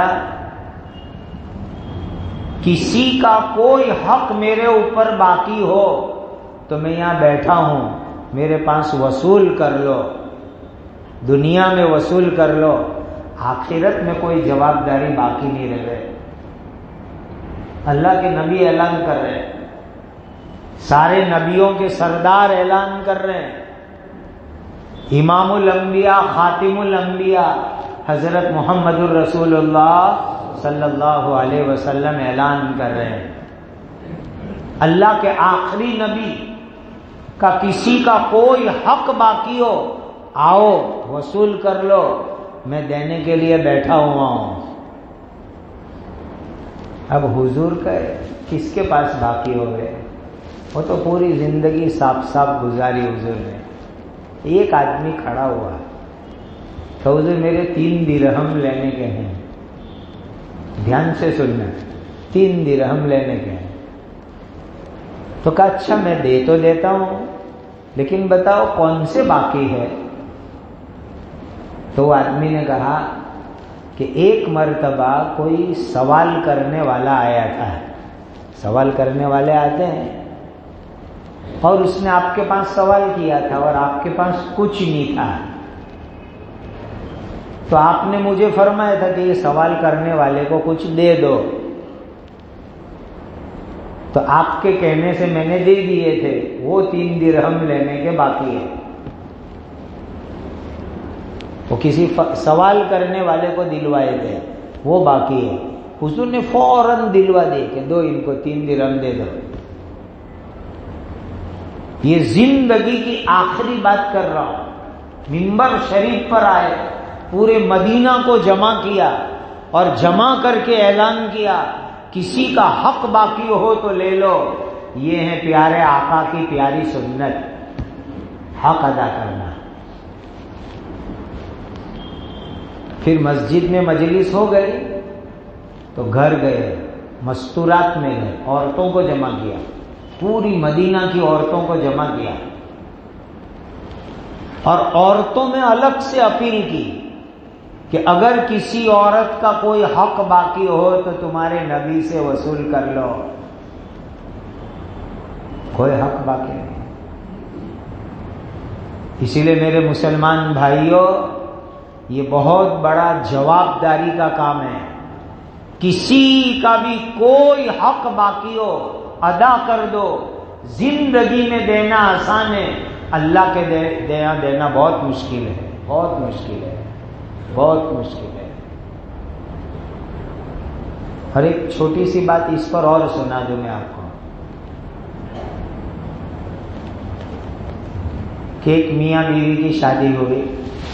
کسی کا کوئی حق میرے اوپر باقی ہو تو میں یہاں بیٹھا ہوں، میرے پاس وصول کر لو، دنیا میں وصول کر لو، آخرت میں کوئی جواب داری باقی نہیں رہ گئے۔ اللہ کے نبی اعلان کر رہے ہیں، سارے نبیوں کے سردار اعلان کر رہے ہیں، امام الانبیاء خاتم الانبیاء حضرت محمد الرسول اللہ صلی اللہ علیہ وسلم اعلان کر رہے ہیں، اللہ کے آخری نبی کا کسی کا کوئی حق باقی ہو، آؤ وصول کر لو، میں دینے کے لیے بیٹھا ہوا ہوں۔ اب حضور کا کس کے پاس باقی ہو گئے؟ وہ تو پوری زندگی صاف صاف گزاری حضور نے۔ ایک آدمی کھڑا ہوا کہ حضور میرے تین درہم لینے کے ہیں، دھیان سے سننا، تین درہم لینے کے ہیں۔ تو کہا اچھا میں دے تو دیتا ہوں، لیکن بتاؤ کون سے باقی ہے؟ تو آدمی نے کہا کہ ایک مرتبہ کوئی سوال کرنے والا آیا تھا، سوال کرنے والے آتے ہیں، اور اس نے آپ کے پاس سوال کیا تھا اور آپ کے پاس کچھ نہیں تھا، تو آپ نے مجھے فرمایا تھا کہ یہ سوال کرنے والے کو کچھ دے دو، تو آپ کے کہنے سے میں نے دے دیے تھے، وہ تین درہم لینے کے باقی ہے۔ وہ کسی سوال کرنے والے کو دلوائے تھے، وہ باقی ہے۔ حضور نے فوراً دلوا دے کہ دو ان کو تین درہم دے دو۔ یہ زندگی کی آخری بات کر رہا ہوں، منبر شریف پر آئے، پورے مدینہ کو جمع کیا اور جمع کر کے اعلان کیا، کسی کا حق باقی ہو تو لے لو، یہ ہے پیارے آقا کی پیاری سنت، حق ادا کرنا۔ پھر مسجد میں مجلس ہو گئی تو گھر گئے، مستورات میں گئے، عورتوں کو جمع کیا، پوری مدینہ کی عورتوں کو جمع کیا، اور عورتوں میں الگ سے اپیل کی کہ اگر کسی عورت کا کوئی حق باقی ہو تو تمہارے نبی سے وصول کر لو، کوئی حق باقی نہیں۔ اسی لیے میرے مسلمان بھائیوں، یہ بہت بڑا جواب داری کا کام ہے کسی کا بھی کوئی حق باقی ہو ادا کر دو. زندگی میں دینا آسان ہے، اللہ کے دینا دینا بہت مشکل ہے، بہت مشکل ہے، بہت مشکل ہے. اور ایک چھوٹی سی بات اس پر اور سنا دوں میں آپ کو کہ ایک میاں بیوی کی شادی ہو گئی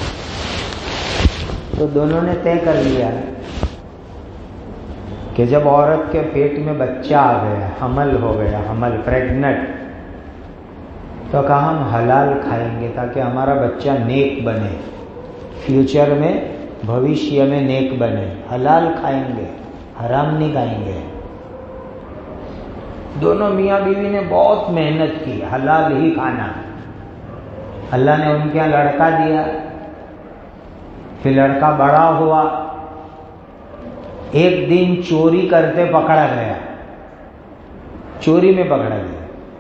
تو دونوں نے طے کر لیا کہ جب عورت کے پیٹ میں بچہ آ گیا، حمل ہو گیا، حمل پریگنٹ، تو کہا ہم حلال کھائیں گے تاکہ ہمارا بچہ نیک بنے، فیوچر میں بھوشیہ میں نیک بنے. حلال کھائیں گے، حرام نہیں کھائیں گے. دونوں میاں بیوی نے بہت محنت کی، حلال ہی کھانا. اللہ نے ان کے یہاں لڑکا دیا، پھر لڑکا بڑا ہوا. ایک دن چوری کرتے پکڑا گیا، چوری میں پکڑا گیا.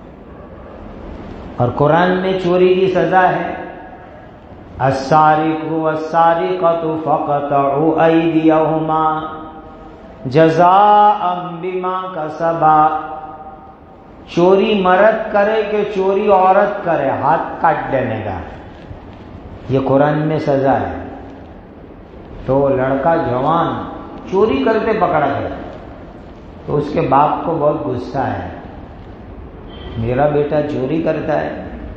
اور قرآن میں چوری کی سزا ہے السارق والسارقۃ فاقطعوا ایدیہما جزاء بما کسبا. چوری مرد کرے کہ چوری عورت کرے، ہاتھ کاٹ دینے کا، یہ قرآن میں سزا ہے. تو لڑکا جوان چوری کرتے پکڑا گیا تو اس کے باپ کو بہت غصہ ہے، میرا بیٹا چوری کرتا ہے.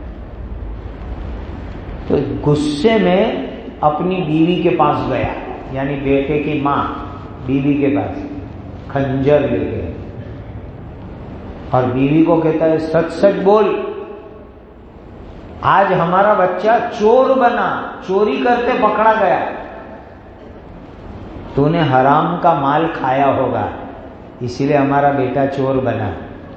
تو غصے میں اپنی بیوی کے پاس گیا، یعنی بیٹے کی ماں بیوی کے پاس خنجر لے کے، اور بیوی کو کہتا ہے سچ سچ بول، آج ہمارا بچہ چور بنا، چوری کرتے پکڑا گیا، تو نے حرام کا مال کھایا ہوگا اسی لیے ہمارا بیٹا چور بنا.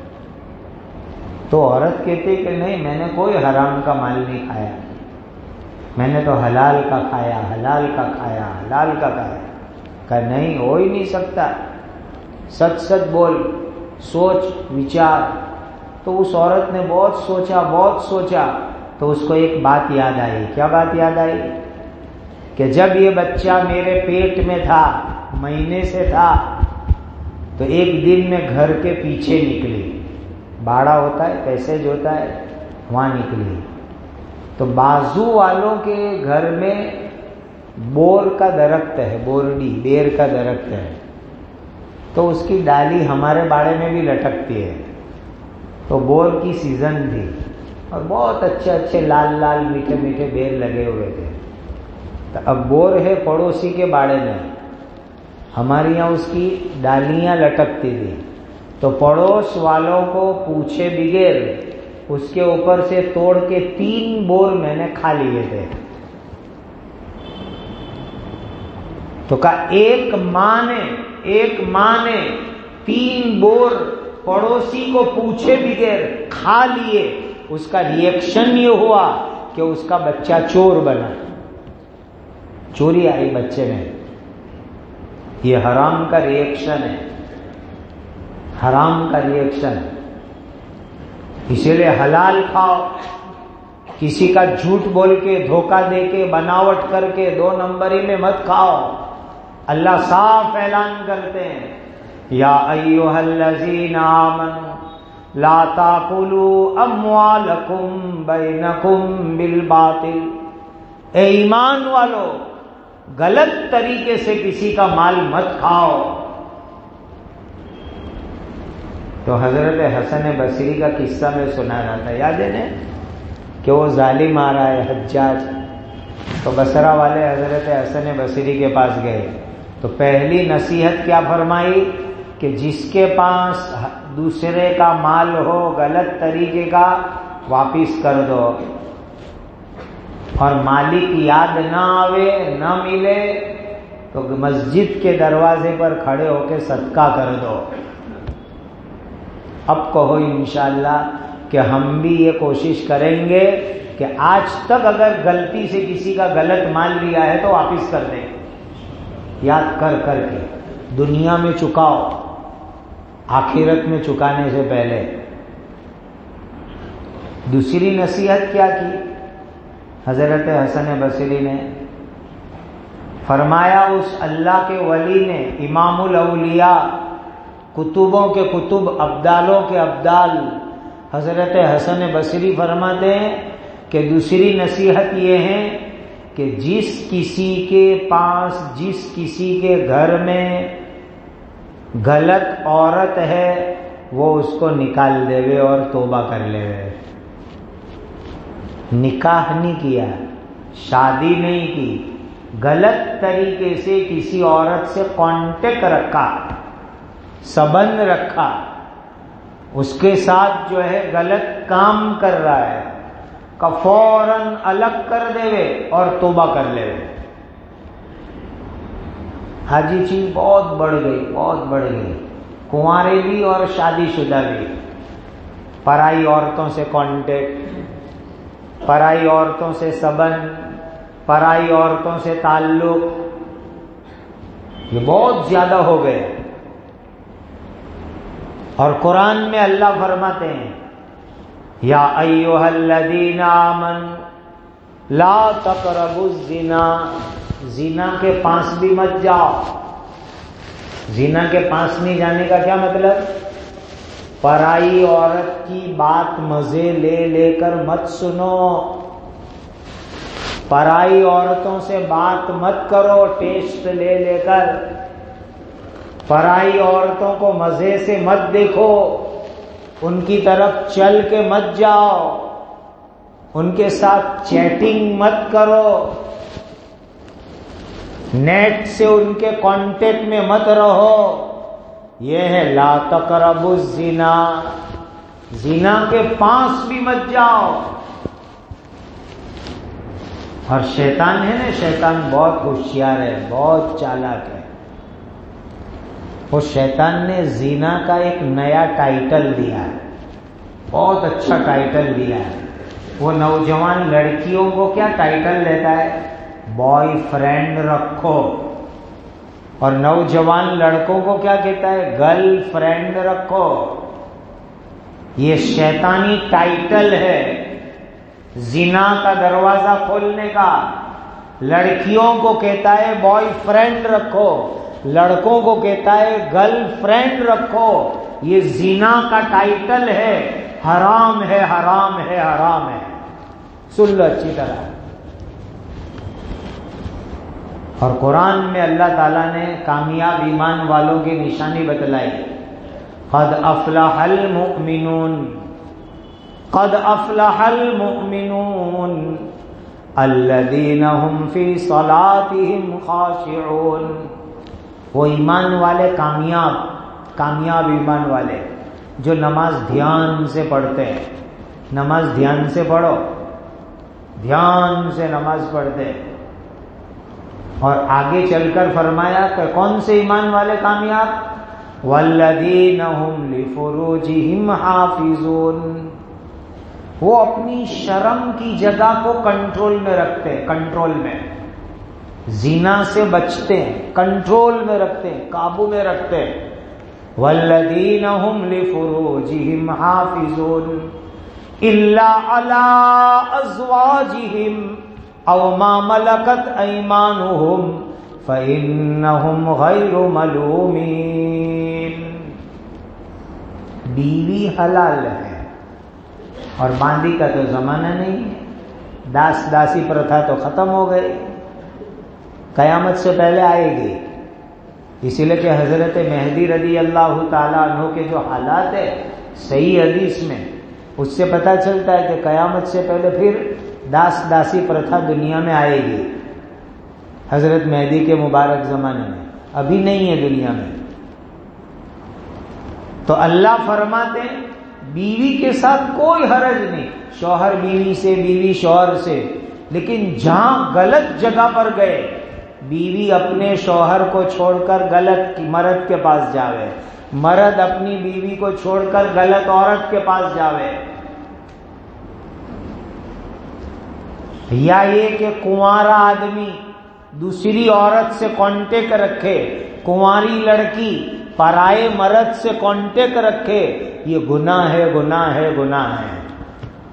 تو عورت کہتے کہ نہیں، میں نے کوئی حرام کا مال نہیں کھایا، میں نے تو حلال کا کھایا، حلال کا کھایا، حلال کا کھایا. کہ نہیں، ہو ہی نہیں سکتا، سچ سچ بول، سوچ وچار. تو اس عورت نے بہت سوچا، بہت سوچا، تو اس کو ایک بات یاد آئی. کیا بات یاد آئی؟ کہ جب یہ بچہ میرے پیٹ میں تھا، مہینے سے تھا، تو ایک دن میں گھر کے پیچھے نکلی، باڑا ہوتا ہے، پیسیج ہوتا ہے، وہاں نکلی. تو بازو والوں کے گھر میں بور کا درخت ہے، بورڈی بیر کا درخت ہے، تو اس کی ڈالی ہمارے باڑے میں بھی لٹکتی ہے. تو بور کی سیزن تھی اور بہت اچھے اچھے لال لال میٹھے میٹھے بیر لگے ہوئے تھے. تو اب بور ہے پڑوسی کے باڑے میں، ہمارے یہاں اس کی ڈالیاں لٹکتی تھی. تو پڑوس والوں کو پوچھے بغیر اس کے اوپر سے توڑ کے تین بور میں نے کھا لیے تھے. تو کہا ایک ماں نے ایک ماں نے تین بور پڑوسی کو پوچھے بغیر کھا لیے. اس کا ریئیکشن یہ ہوا کہ اس کا بچہ چور بنا، چوری آئی بچے میں. یہ حرام کا ریئیکشن ہے، حرام کا ریئیکشن. اسی لیے حلال کھاؤ، کسی کا جھوٹ بول کے، دھوکہ دے کے، بناوٹ کر کے دو نمبری میں مت کھاؤ. اللہ صاف اعلان کرتے ہیں یا ایھا الذین آمنوا لا تاکلوا اموالکم بینکم بالباطل. اے ایمان والو، غلط طریقے سے کسی کا مال مت کھاؤ. تو حضرت حسن بصری کا قصہ میں سنا رہا تھا، یاد ہے نا کہ وہ ظالم آ رہا ہے حجاج. تو بصرہ والے حضرت حسن بصری کے پاس گئے تو پہلی نصیحت کیا فرمائی کہ جس کے پاس دوسرے کا مال ہو غلط طریقے کا واپس کر دو، اور مالک یاد نہ آوے، نہ ملے تو مسجد کے دروازے پر کھڑے ہو کے صدقہ کر دو. اب کہو انشاءاللہ کہ ہم بھی یہ کوشش کریں گے کہ آج تک اگر غلطی سے کسی کا غلط مال لیا ہے تو واپس کر دیں، یاد کر کر کے. دنیا میں چکاؤ، آخرت میں چکانے سے پہلے. دوسری نصیحت کیا کی حضرت حسن بصری نے؟ فرمایا اس اللہ کے ولی نے، امام الاولیاء، کتبوں کے کتب، ابدالوں کے ابدال، حضرت حسن بصری فرماتے ہیں کہ دوسری نصیحت یہ ہے کہ جس کسی کے پاس، جس کسی کے گھر میں غلط عورت ہے وہ اس کو نکال دے وے اور توبہ کر لے وے۔ نکاح نہیں کیا، شادی نہیں کی، غلط طریقے سے کسی عورت سے کانٹیکٹ رکھا، سبند رکھا، اس کے ساتھ جو ہے غلط کام کر رہا ہے کا فوراً الگ کر دے وے اور توبہ کر لے وے۔ حاجی چیز بہت بڑھ گئی، بہت بڑھ گئی، کنوارے بھی اور شادی شدہ بھی، پرائی عورتوں سے کانٹیکٹ، پرائی عورتوں سے سبند، پرائی عورتوں سے تعلق، یہ بہت زیادہ ہو گئے۔ اور قرآن میں اللہ فرماتے ہیں یا ایھا الذین آمنوا لا تقربوا الزنا، زنا کے پاس بھی مت جاؤ۔ زنا کے پاس نہیں جانے کا کیا مطلب؟ پرائی عورت کی بات مزے لے لے کر مت سنو، پرائی عورتوں سے بات مت کرو ٹیسٹ لے لے کر، پرائی عورتوں کو مزے سے مت دیکھو، ان کی طرف چل کے مت جاؤ، ان کے ساتھ چیٹنگ مت کرو، نیٹ سے ان کے کانٹیکٹ میں مت رہو۔ یہ ہے لا تقربوا الزنا، زنا کے پاس بھی مت جاؤ۔ اور شیطان ہے نا، شیطان بہت ہوشیار ہے، بہت چالاک ہے۔ وہ شیطان نے زنا کا ایک نیا ٹائٹل دیا ہے، بہت اچھا ٹائٹل دیا ہے۔ وہ نوجوان لڑکیوں کو کیا ٹائٹل دیتا ہے؟ بوائے فرینڈ رکھو، اور نوجوان لڑکوں کو کیا کہتا ہے؟ گرل فرینڈ رکھو۔ یہ شیطانی ٹائٹل ہے زنا کا دروازہ کھولنے کا۔ لڑکیوں کو کہتا ہے بوائے فرینڈ رکھو، لڑکوں کو کہتا ہے گرل فرینڈ رکھو۔ یہ زنا کا ٹائٹل ہے، حرام ہے، حرام ہے، حرام ہے۔ سن لو اچھی طرح۔ اور قرآن میں اللہ تعالیٰ نے کامیاب ایمان والوں کی نشانی بتلائی، قد افلح المؤمنون، قد افلح المؤمنون الذین هم فی صلاتهم خاشعون۔ وہ ایمان والے کامیاب، کامیاب ایمان والے جو نماز دھیان سے پڑھتے ہیں۔ نماز دھیان سے پڑھو، دھیان سے نماز پڑھتے ہیں۔ اور آگے چل کر فرمایا کہ کون سے ایمان والے کامیاب؟ والذین هم لفروجہم حافظون، وہ اپنی شرم کی جگہ کو کنٹرول میں رکھتے ہیں، کنٹرول میں، زنا سے بچتے ہیں، کنٹرول میں رکھتے ہیں، قابو میں رکھتے ہیں۔ والذین هم لفروجہم حافظون الا علی ازواجہم او ما ملکت ایمانہم فإنہم غیر ملومین۔ بیوی حلال ہے، اور باندی کا تو زمانہ نہیں ہے، داس داسی پرتھا تو ختم ہو گئی، قیامت سے پہلے آئے گی۔ اسی لیے کہ حضرت مہدی رضی اللہ تعالیٰ عنہ کے جو حالات ہے صحیح حدیث میں، اس سے پتہ چلتا ہے کہ قیامت سے پہلے پھر داس داسی پرتھا دنیا میں آئے گی، حضرت مہدی کے مبارک زمانے میں، ابھی نہیں ہے دنیا میں۔ تو اللہ فرماتے ہیں بیوی کے ساتھ کوئی حرج نہیں، شوہر بیوی سے، بیوی شوہر سے، لیکن جہاں غلط جگہ پر گئے، بیوی اپنے شوہر کو چھوڑ کر غلط مرد کے پاس جاوے، مرد اپنی بیوی کو چھوڑ کر غلط عورت کے پاس جاوے، یا یہ کہ کنوارا آدمی دوسری عورت سے کانٹیکٹ رکھے، کنواری لڑکی پرائے مرد سے کانٹیکٹ رکھے، یہ گناہ ہے، گناہ ہے، گناہ ہے۔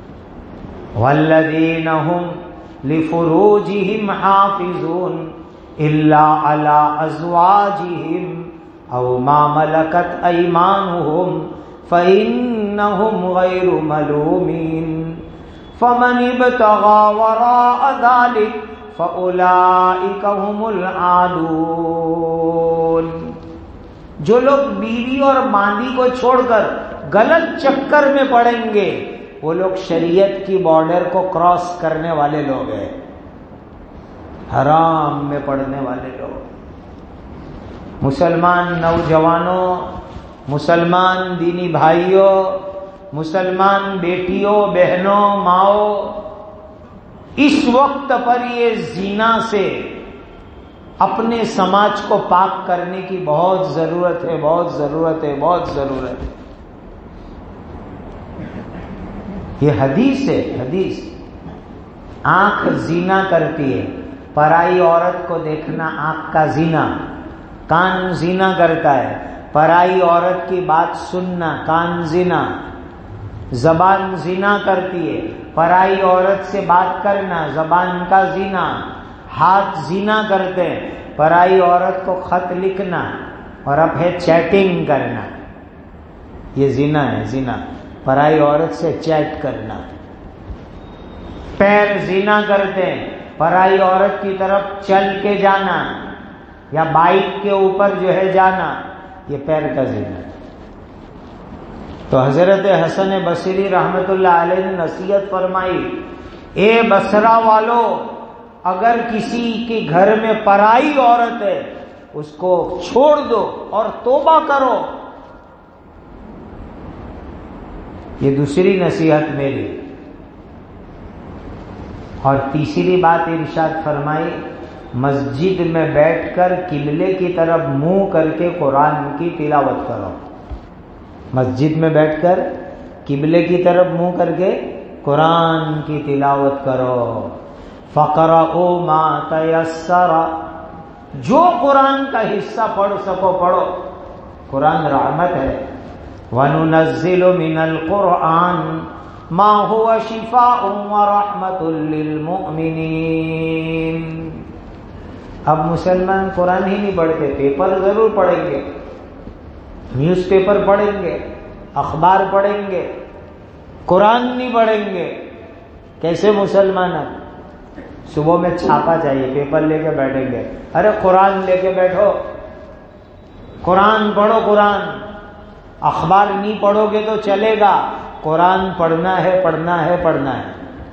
والذین هم لفروجہم حافظون الا علی ازواجہم او ما ملکت ایمانہم فإنہم غیر ملومین فمن ابتغى وراء ذلك فأولئک هم العادون. جو لوگ بیوی اور ماندی کو چھوڑ کر غلط چکر میں پڑیں گے وہ لوگ شریعت کی بارڈر کو کراس کرنے والے لوگ ہیں، حرام میں پڑنے والے لوگ. مسلمان نوجوانوں، مسلمان دینی بھائیوں، مسلمان بیٹیوں، بہنوں، ماؤں، اس وقت پر یہ زنا سے اپنے سماج کو پاک کرنے کی بہت ضرورت ہے، بہت ضرورت ہے، بہت ضرورت ہے. یہ حدیث ہے، حدیث. آنکھ زنا کرتی ہے، پرائی عورت کو دیکھنا آنکھ کا زنا. کان زنا کرتا ہے، پرائی عورت کی بات سننا کان زنا. زبان زنا کرتی ہے، پرائی عورت سے بات کرنا زبان کا زنا. ہاتھ زنا کرتے ہیں، پرائی عورت کو خط لکھنا اور اب ہے چیٹنگ کرنا. یہ زنا ہے، زنا. پرائی عورت سے چیٹ کرنا. پیر زنا کرتے ہیں، پرائی عورت کی طرف چل کے جانا یا بائک کے اوپر جو ہے جانا، یہ پیر کا زنا. تو حضرت حسن بصری رحمت اللہ علیہ نے نصیحت فرمائی، اے بصرہ والو، اگر کسی کے گھر میں پرائی عورت ہے اس کو چھوڑ دو اور توبہ کرو. یہ دوسری نصیحت میری. اور تیسری بات ارشاد فرمائی، مسجد میں بیٹھ کر قبلے کی طرف منہ کر کے قرآن کی تلاوت کرو. مسجد میں بیٹھ کر قبلے کی طرف منہ کر کے قرآن کی تلاوت کرو. فَقْرَؤُوا مَا تَيَسَّرَ، جو قرآن کا حصہ پڑھ سکو پڑھو. قرآن رحمت ہے. وَنُنَزِّلُ مِنَ الْقُرْآنِ مَا هُوَ شِفَاءٌ وَرَحْمَةٌ لِّلْمُؤْمِنِينَ. اب مسلمان قرآن ہی نہیں پڑھتے، پیپر ضرور پڑھیں گے، نیوز پیپر پڑھیں گے، اخبار پڑھیں گے، قرآن نہیں پڑھیں گے. کیسے مسلمان؟ صبح میں چھاپا چاہیے، پیپر لے کے بیٹھیں گے. ارے قرآن لے کے بیٹھو، قرآن پڑھو. قرآن اخبار نہیں پڑھو گے تو چلے گا، قرآن پڑھنا ہے، پڑھنا ہے، پڑھنا ہے.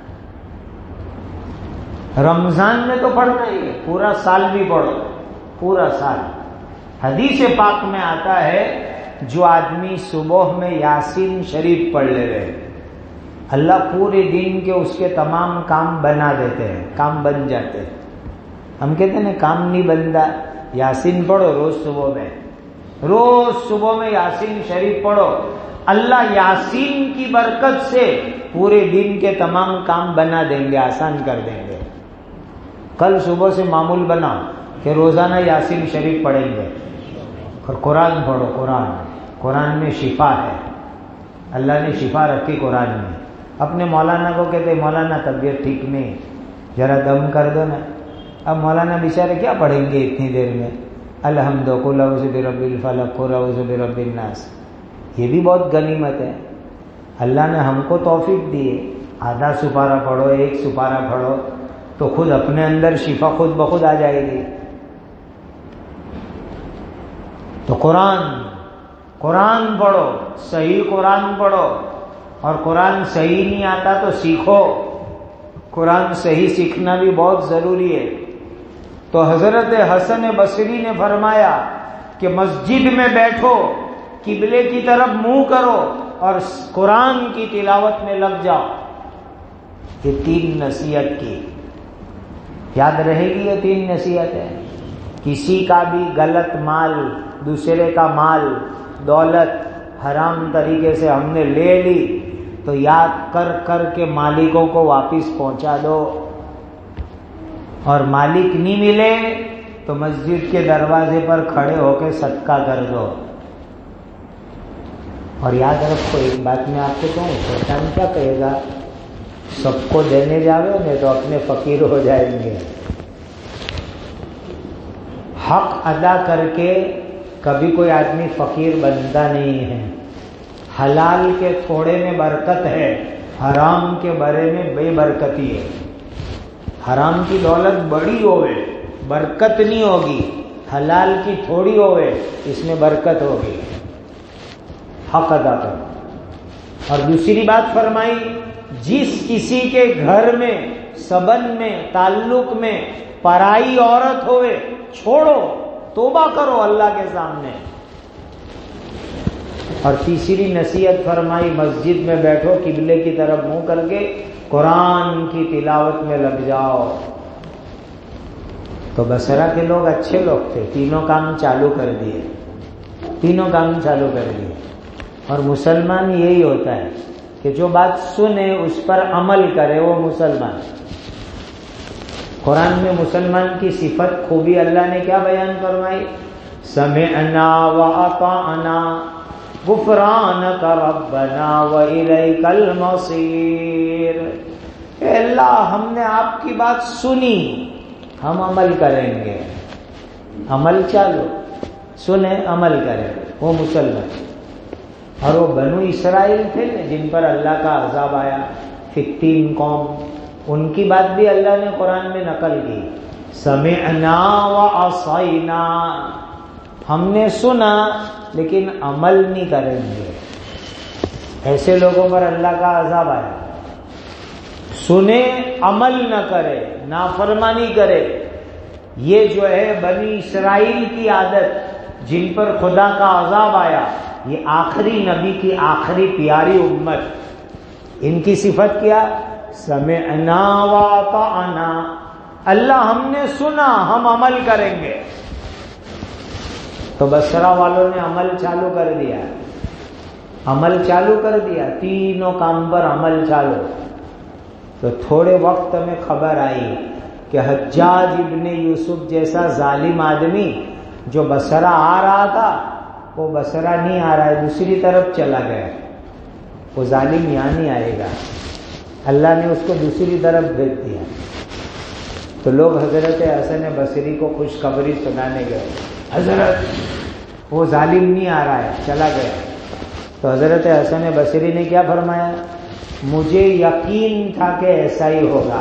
رمضان میں تو پڑھنا ہی ہے، پورا سال بھی پڑھو، پورا سال. حدیث پاک میں آتا ہے جو آدمی صبح میں یاسین شریف پڑھ لے رہے، اللہ پورے دن کے اس کے تمام کام بنا دیتے ہیں، کام بن جاتے ہیں. ہم کہتے ہیں کام نہیں بنتا، یاسین پڑھو روز صبح میں، روز صبح میں یاسین شریف پڑھو. اللہ یاسین کی برکت سے پورے دن کے تمام کام بنا دیں گے، آسان کر دیں گے. کل صبح سے معمول بناؤ کہ روزانہ یاسین شریف پڑھیں گے اور قرآن پڑھو. قرآن قرآن میں شفا ہے، اللہ نے شفا رکھی قرآن میں. اپنے مولانا کو کہتے مولانا طبیعت ٹھیک نہیں، ذرا دم کر دو نا. اب مولانا بیچارے کیا پڑھیں گے اتنی دیر میں؟ الحمد قل اعوذ برب الفلق قل اعوذ برب الناس. یہ بھی بہت غنیمت ہے. اللہ نے ہم کو توفیق دی ہے، آدھا سپارہ پڑھو، ایک سپارہ پڑھو تو خود اپنے اندر شفا خود بخود آ جائے گی. تو قرآن قرآن پڑھو، صحیح قرآن پڑھو. اور قرآن صحیح نہیں آتا تو سیکھو، قرآن صحیح سیکھنا بھی بہت ضروری ہے. تو حضرت حسن بصری نے فرمایا کہ مسجد میں بیٹھو، قبلے کی طرف منہ کرو اور قرآن کی تلاوت میں لگ جاؤ. یہ تین نصیحت کی یاد رہے گی. یہ تین نصیحت ہے. کسی کا بھی غلط مال، دوسرے کا مال، دولت حرام طریقے سے ہم نے لے لی تو یاد کر کر کے مالکوں کو واپس پہنچا دو. اور مالک نہیں ملے تو مسجد کے دروازے پر کھڑے ہو کے صدقہ کر دو. اور یاد رکھو ایک بات میں آپ کو کہوں، شیطان کیا کہے گا؟ سب کو دینے جاؤ نہیں تو اپنے فقیر ہو جائیں گے. حق ادا کر کے کبھی کوئی آدمی فقیر بنتا نہیں ہے. حلال کے تھوڑے میں برکت ہے، حرام کے بڑے میں بے برکتی ہے. حرام کی دولت بڑی ہوئے برکت نہیں ہوگی، حلال کی تھوڑی ہوئے اس میں برکت ہوگی. حق ادا کر. اور دوسری بات فرمائی، جس کسی کے گھر میں، سبن میں، تعلق میں پرائی عورت ہوئے چھوڑو، توبہ کرو اللہ کے سامنے. اور تیسری نصیحت فرمائی، مسجد میں بیٹھو قبلے کی طرف منہ کر کے قرآن کی تلاوت میں لگ جاؤ. تو بصرہ کے لوگ اچھے لوگ تھے، تینوں کام چالو کر دیے، تینوں کام چالو کر دیے. اور مسلمان یہی ہوتا ہے کہ جو بات سنے اس پر عمل کرے، وہ مسلمان. قرآن میں مسلمان کی صفت خوبی اللہ نے کیا بیان فرمائی؟ سمعنا واطعنا غفرانک ربنا والیک المصیر. اے اللہ، ہم نے آپ کی بات سنی، ہم عمل کریں گے. عمل چالو، سنے عمل کریں، وہ مسلمان. اور وہ بنو اسرائیل تھے جن پر اللہ کا عذاب آیا، فکتین قوم، ان کی بات بھی اللہ نے قرآن میں نقل کی. سمعنا وعصینا، ہم نے سنا لیکن عمل نہیں کریں گے. ایسے لوگوں پر اللہ کا عذاب آیا. سنے عمل نہ کرے، نافرمانی کرے. یہ جو ہے بنی اسرائیل کی عادت، جن پر خدا کا عذاب آیا. یہ آخری نبی کی آخری پیاری امت، ان کی صفت کیا؟ سمعنا واطعنا، اللہ ہم نے سنا، ہم عمل کریں گے. تو بصرہ والوں نے عمل چالو کر دیا، عمل چالو کر دیا، تینوں کام پر عمل چالو. تو تھوڑے وقت میں خبر آئی کہ حجاج ابن یوسف جیسا ظالم آدمی جو بصرہ آ رہا تھا، وہ بصرہ نہیں آ رہا ہے، دوسری طرف چلا گیا. وہ ظالم یہاں نہیں آئے گا، اللہ نے اس کو دوسری طرف بھیج دیا. تو لوگ حضرت حسن بصری کو خوشخبری سنانے گئے، حضرت وہ ظالم نہیں آ رہا ہے، چلا گیا. تو حضرت حسن بصری نے کیا فرمایا؟ مجھے یقین تھا کہ ایسا ہی ہوگا.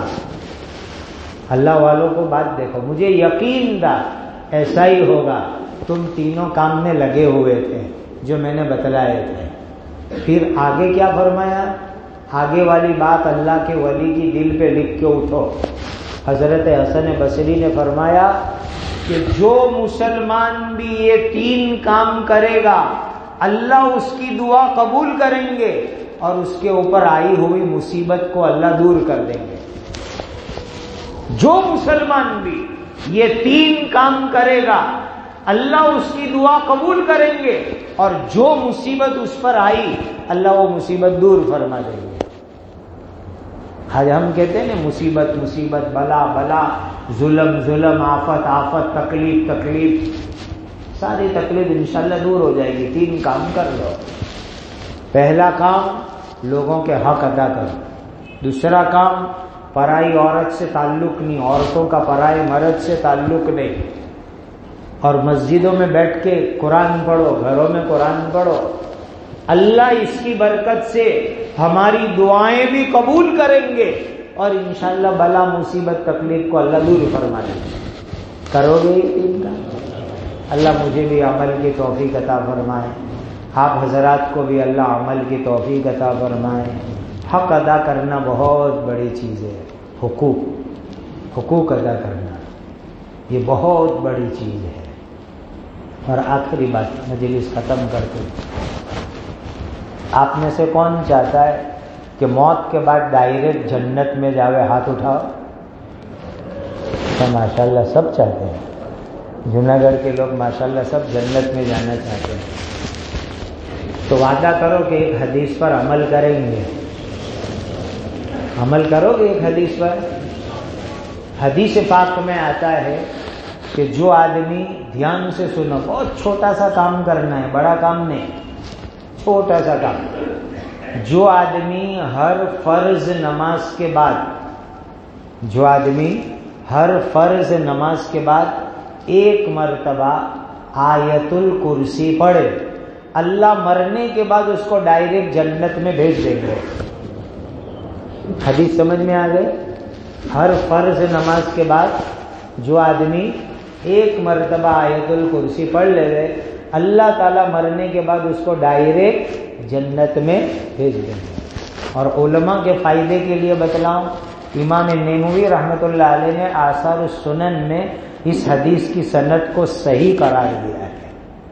اللہ والوں کو بات دیکھو، مجھے یقین تھا ایسا ہی ہوگا. تم تینوں کام میں لگے ہوئے تھے جو میں نے بتلائے تھے. پھر آگے کیا فرمایا؟ آگے والی بات اللہ کے ولی کی دل پہ لکھ کے اٹھو. حضرت حسن بصری نے فرمایا کہ جو مسلمان بھی یہ تین کام کرے گا، اللہ اس کی دعا قبول کریں گے اور اس کے اوپر آئی ہوئی مصیبت کو اللہ دور کر دیں گے. جو مسلمان بھی یہ تین کام کرے گا، اللہ اس کی دعا قبول کریں گے اور جو مصیبت اس پر آئی، اللہ وہ مصیبت دور فرما دیں گے. آج ہم کہتے ہیں نا مصیبت مصیبت، بلا بلا، ظلم ظلم، آفت آفت، تکلیف تکلیف. ساری تکلیف انشاءاللہ دور ہو جائے گی. تین کام کر لو. پہلا کام لوگوں کے حق ادا کرو. دوسرا کام پرائی عورت سے تعلق نہیں، عورتوں کا پرائی مرد سے تعلق نہیں. اور مسجدوں میں بیٹھ کے قرآن پڑھو، گھروں میں قرآن پڑھو. اللہ اس کی برکت سے ہماری دعائیں بھی قبول کریں گے اور انشاءاللہ بلا مصیبت تکلیف کو اللہ دور فرما دیں گے. کرو گے ان کا؟ اللہ مجھے بھی عمل کی توفیق عطا فرمائے، آپ حضرات کو بھی اللہ عمل کی توفیق عطا فرمائے. حق ادا کرنا بہت بڑی چیز ہے. حقوق حقوق ادا کرنا یہ بہت بڑی چیز ہے. اور آخری بات، مجلس ختم کرتے ہیں، آپ میں سے کون چاہتا ہے کہ موت کے بعد ڈائریکٹ جنت میں جاوے؟ ہاتھ اٹھاؤ. تو ماشاءاللہ سب چاہتے ہیں. جوناگڑھ کے لوگ ماشاءاللہ سب جنت میں جانا چاہتے ہیں. تو وعدہ کرو کہ ایک حدیث پر عمل کریں گے. عمل کرو گے ایک حدیث پر. حدیث پاک میں آتا ہے کہ جو آدمی، دھیان سے سنو، بہت چھوٹا سا کام کرنا ہے، بڑا کام نہیں، چھوٹا سا کام. جو آدمی ہر فرض نماز کے بعد جو آدمی ہر فرض نماز کے بعد ایک مرتبہ آیت الکرسی پڑھے، اللہ مرنے کے بعد اس کو ڈائریکٹ جنت میں بھیج دیں گے۔ حدیث سمجھ میں آ گئے؟ ہر فرض نماز کے بعد جو آدمی ایک مرتبہ آیت الکرسی پڑھ لے گئے، اللہ تعالیٰ مرنے کے بعد اس کو ڈائریکٹ جنت میں بھیج دیں گے۔ اور علماء کے فائدے کے لیے بتلاؤں، امام نیموی رحمۃ اللہ علیہ نے آثار السنن میں اس حدیث کی سند کو صحیح قرار دیا ہے۔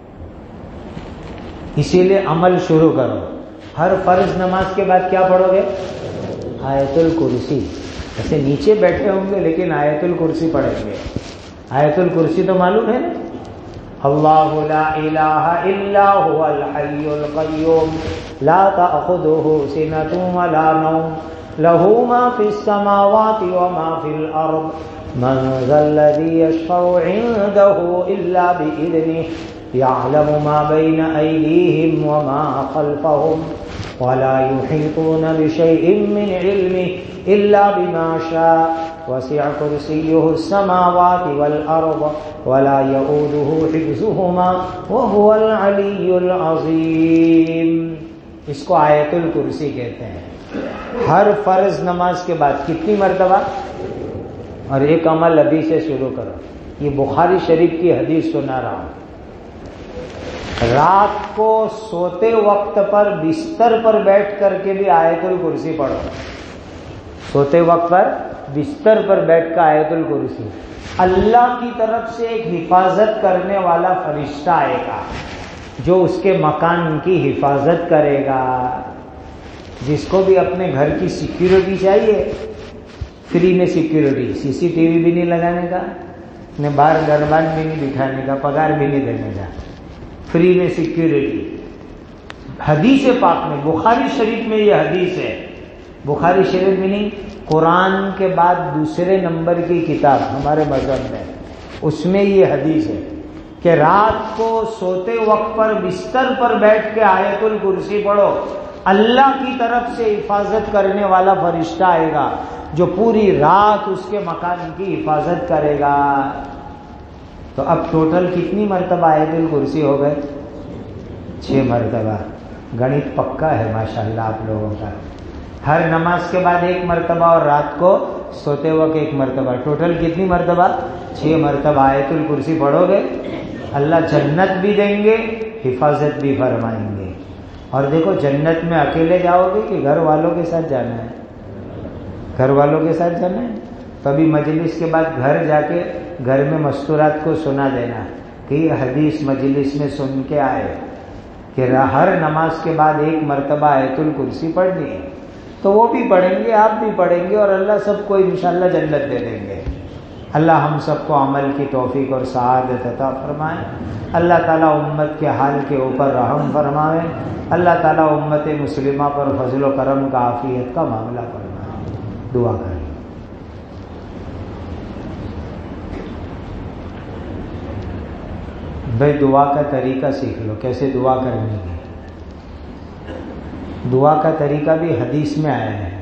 اسی لیے عمل شروع کرو، ہر فرض نماز کے بعد کیا پڑھو گے؟ آیت الکرسی۔ ایسے نیچے بیٹھے ہوں گے لیکن آیت الکرسی پڑھیں گے۔ آیت الکرسی تو معلوم ہے نا، اللہ لا الہ الا هو الحی القیوم لا تأخذہ سنۃ ولا نوم لہ ما فی السماوات وما فی الارض من ذا الذی یشفع عندہ الا بإذنہ یعلم ما بین ایدیہم وما خلفہم ولا يحيطون بشيء من علمه إلا بما شاء وسع كرسيه السماوات والأرض ولا يؤوده حفظهما وهو العلي العظيم۔ اس کو آیت الکرسی کہتے ہیں۔ ہر فرض نماز کے بعد کتنی مرتبہ؟ اور ایک عمل ابھی سے شروع کرو، یہ بخاری شریف کی حدیث سنا رہا ہوں، رات کو سوتے وقت پر بستر پر بیٹھ کر کے بھی آیت الکرسی پڑھو۔ سوتے وقت پر بستر پر بیٹھ کر آیت الکرسی، اللہ کی طرف سے ایک حفاظت کرنے والا فرشتہ آئے گا جو اس کے مکان کی حفاظت کرے گا۔ جس کو بھی اپنے گھر کی سیکیورٹی چاہیے، فری میں سیکیورٹی، سی سی ٹی وی بھی نہیں لگانے کا، نے باہر دربان بھی نہیں بٹھانے کا، پگار بھی نہیں دینے کا، فری میں سیکیورٹی۔ حدیث پاک میں، بخاری شریف میں یہ حدیث ہے، بخاری شریف میں نہیں، قرآن کے بعد دوسرے نمبر کی کتاب ہمارے مذہب میں، اس میں یہ حدیث ہے کہ رات کو سوتے وقت پر بستر پر بیٹھ کے آیت الکرسی پڑھو، اللہ کی طرف سے حفاظت کرنے والا فرشتہ آئے گا جو پوری رات اس کے مکان کی حفاظت کرے گا۔ تو اب ٹوٹل کتنی مرتبہ آیت الکرسی ہو گئے؟ چھ مرتبہ۔ گنت پکا ہے ماشاءاللہ آپ لوگوں کا۔ ہر نماز کے بعد ایک مرتبہ اور رات کو سوتے وقت ایک مرتبہ، ٹوٹل کتنی مرتبہ؟ چھ مرتبہ آیت الکرسی پڑھو گے، اللہ جنت بھی دیں گے، حفاظت بھی فرمائیں گے۔ اور دیکھو جنت میں اکیلے جاؤ گے کہ گھر والوں کے ساتھ جانا ہے؟ گھر والوں کے ساتھ جانا ہے۔ کبھی مجلس کے بعد گھر جا کے گھر میں مستورات کو سنا دینا کہ یہ حدیث مجلس میں سن کے آئے کہ ہر نماز کے بعد ایک مرتبہ آیت الکرسی پڑھنی ہے، تو وہ بھی پڑھیں گے، آپ بھی پڑھیں گے، اور اللہ سب کو انشاءاللہ جنت دے دیں گے۔ اللہ ہم سب کو عمل کی توفیق اور سعادت عطا فرمائے۔ اللہ تعالیٰ امت کے حال کے اوپر رحم فرمائے۔ اللہ تعالیٰ امت مسلمہ پر فضل و کرم کا، عافیت کا معاملہ فرمائے۔ دعا کریں۔ بھائی دعا کا طریقہ سیکھ لو، کیسے دعا کرنی ہے۔ دعا کا طریقہ بھی حدیث میں آیا ہے۔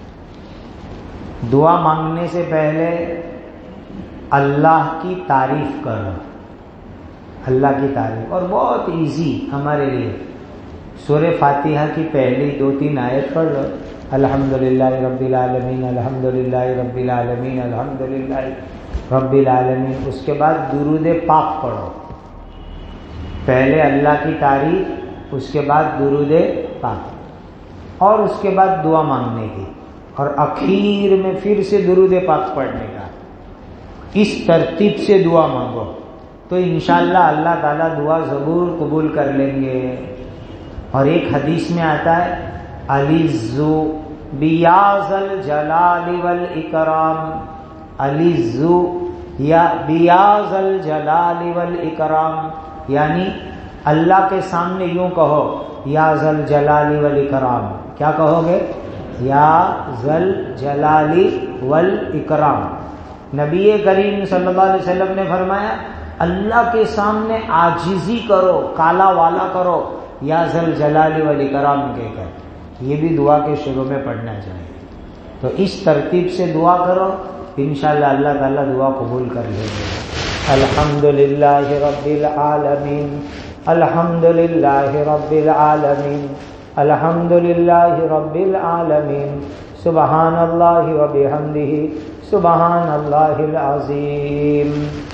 دعا مانگنے سے پہلے اللہ کی تعریف کرو، اللہ کی تعریف، اور بہت ایزی ہمارے لیے، سورہ فاتحہ کی پہلی دو تین آیت پڑھ لو، الحمدللہ رب العالمین الحمدللہ رب العالمین الحمدللہ رب العالمین۔ اس کے بعد درود پاک پڑھو، پہلے اللہ کی تعریف، اس کے بعد درود پاک، اور اس کے بعد دعا مانگنے کی، اور اخیر میں پھر سے درود پاک پڑھنے کا۔ اس ترتیب سے دعا مانگو تو انشاءاللہ اللہ تعالیٰ دعا ضرور قبول کر لیں گے۔ اور ایک حدیث میں آتا ہے علیزو بیاض الجلال والاکرام، علیزو یا بیاض الجلال والاکرام، یعنی اللہ کے سامنے یوں کہو یا ذل جلال والاکرام۔ کیا کہو گے؟ یا ذل جلال والاکرام۔ نبی کریم صلی اللہ علیہ وسلم نے فرمایا اللہ کے سامنے عاجزی کرو، کالا والا کرو، یا ذل جلال والاکرام کہہ کر۔ یہ بھی دعا کے شروع میں پڑھنا چاہیے۔ تو اس ترتیب سے دعا کرو، انشاءاللہ اللہ تعالیٰ دعا قبول کر لے گا۔ الحمد للہ رب العالمین الحمد للہ رب العالمین الحمد للہ رب العالمین سبحان اللہ و بحمدہ سبحان اللہ العظیم.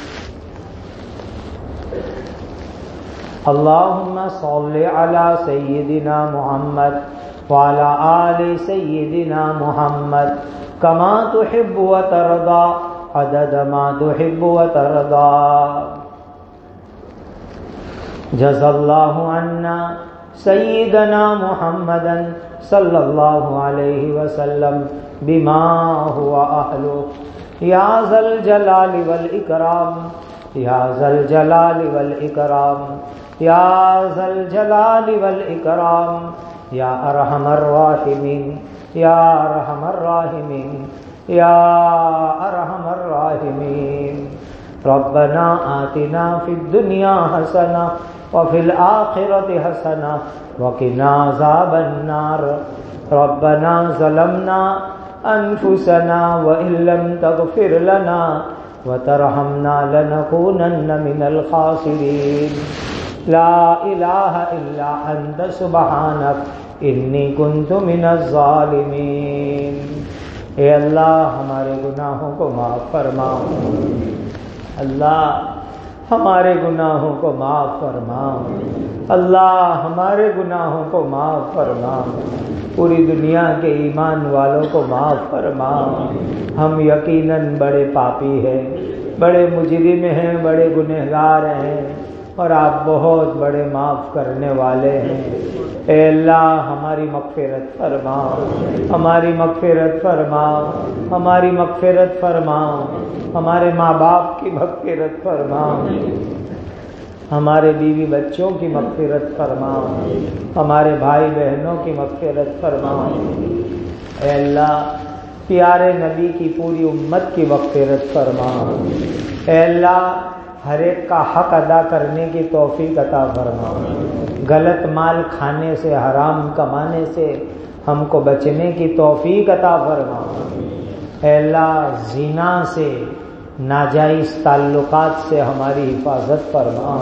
اللہم صل علی سیدنا محمد وعلی آل سیدنا محمد کما تحب و ترضى عدد ما تحب و ترضى. جزا اللہ عنا سیدنا محمدا صلی اللہ علیہ وسلم بما هو اہلہ یا ذا الجلال والاکرام یا ذا الجلال والاکرام یا ذا الجلال والاکرام یا ارحم الراحمین یا ارحم الراحمین یا ارحم الراحمین. ربنا آتنا فی الدنیا حسنہ وفی الآخرۃ حسنہ وقنا عذاب النار. ربنا ظلمنا انفسنا وان لم تغفر لنا وترحمنا لنكونن من الخاسرین. لا الہ الا انت سبحانک انی کنت من الظالمین. اے اللہ ہمارے گناہوں کو معاف فرما. اللہ ہمارے گناہوں کو معاف فرما. اللہ ہمارے گناہوں کو معاف فرما. پوری دنیا کے ایمان والوں کو معاف فرما. ہم یقیناً بڑے پاپی ہیں، بڑے مجرم ہیں، بڑے گنہگار ہیں، اور آپ بہت بڑے معاف کرنے والے ہیں. اے اللہ ہماری مغفرت فرما، ہماری مغفرت فرما، ہماری مغفرت فرما. ہمارے ماں باپ کی مغفرت فرما، ہمارے بیوی بچوں کی مغفرت فرما، ہمارے بھائی بہنوں کی مغفرت فرما. اے اللہ پیارے نبی کی پوری امت کی مغفرت فرما. اے اللہ ہر ایک کا حق ادا کرنے کی توفیق عطا فرما. غلط مال کھانے سے، حرام کمانے سے ہم کو بچنے کی توفیق عطا فرما. اے اللہ زنا سے، ناجائز تعلقات سے ہماری حفاظت فرما.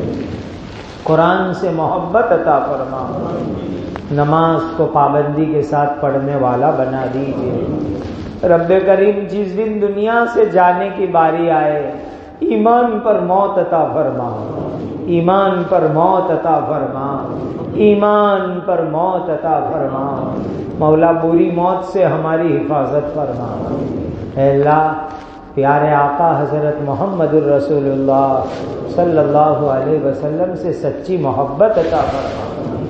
قرآن سے محبت عطا فرما. نماز کو پابندی کے ساتھ پڑھنے والا بنا دیجیے. رب کریم جس دن دنیا سے جانے کی باری آئے ایمان پر موت عطا فرما. ایمان پر موت عطا فرما. ایمان پر موت عطا فرما. مولا بری موت سے ہماری حفاظت فرما. اے اللہ پیارے آقا حضرت محمد الرسول اللہ صلی اللہ علیہ وسلم سے سچی محبت عطا فرما.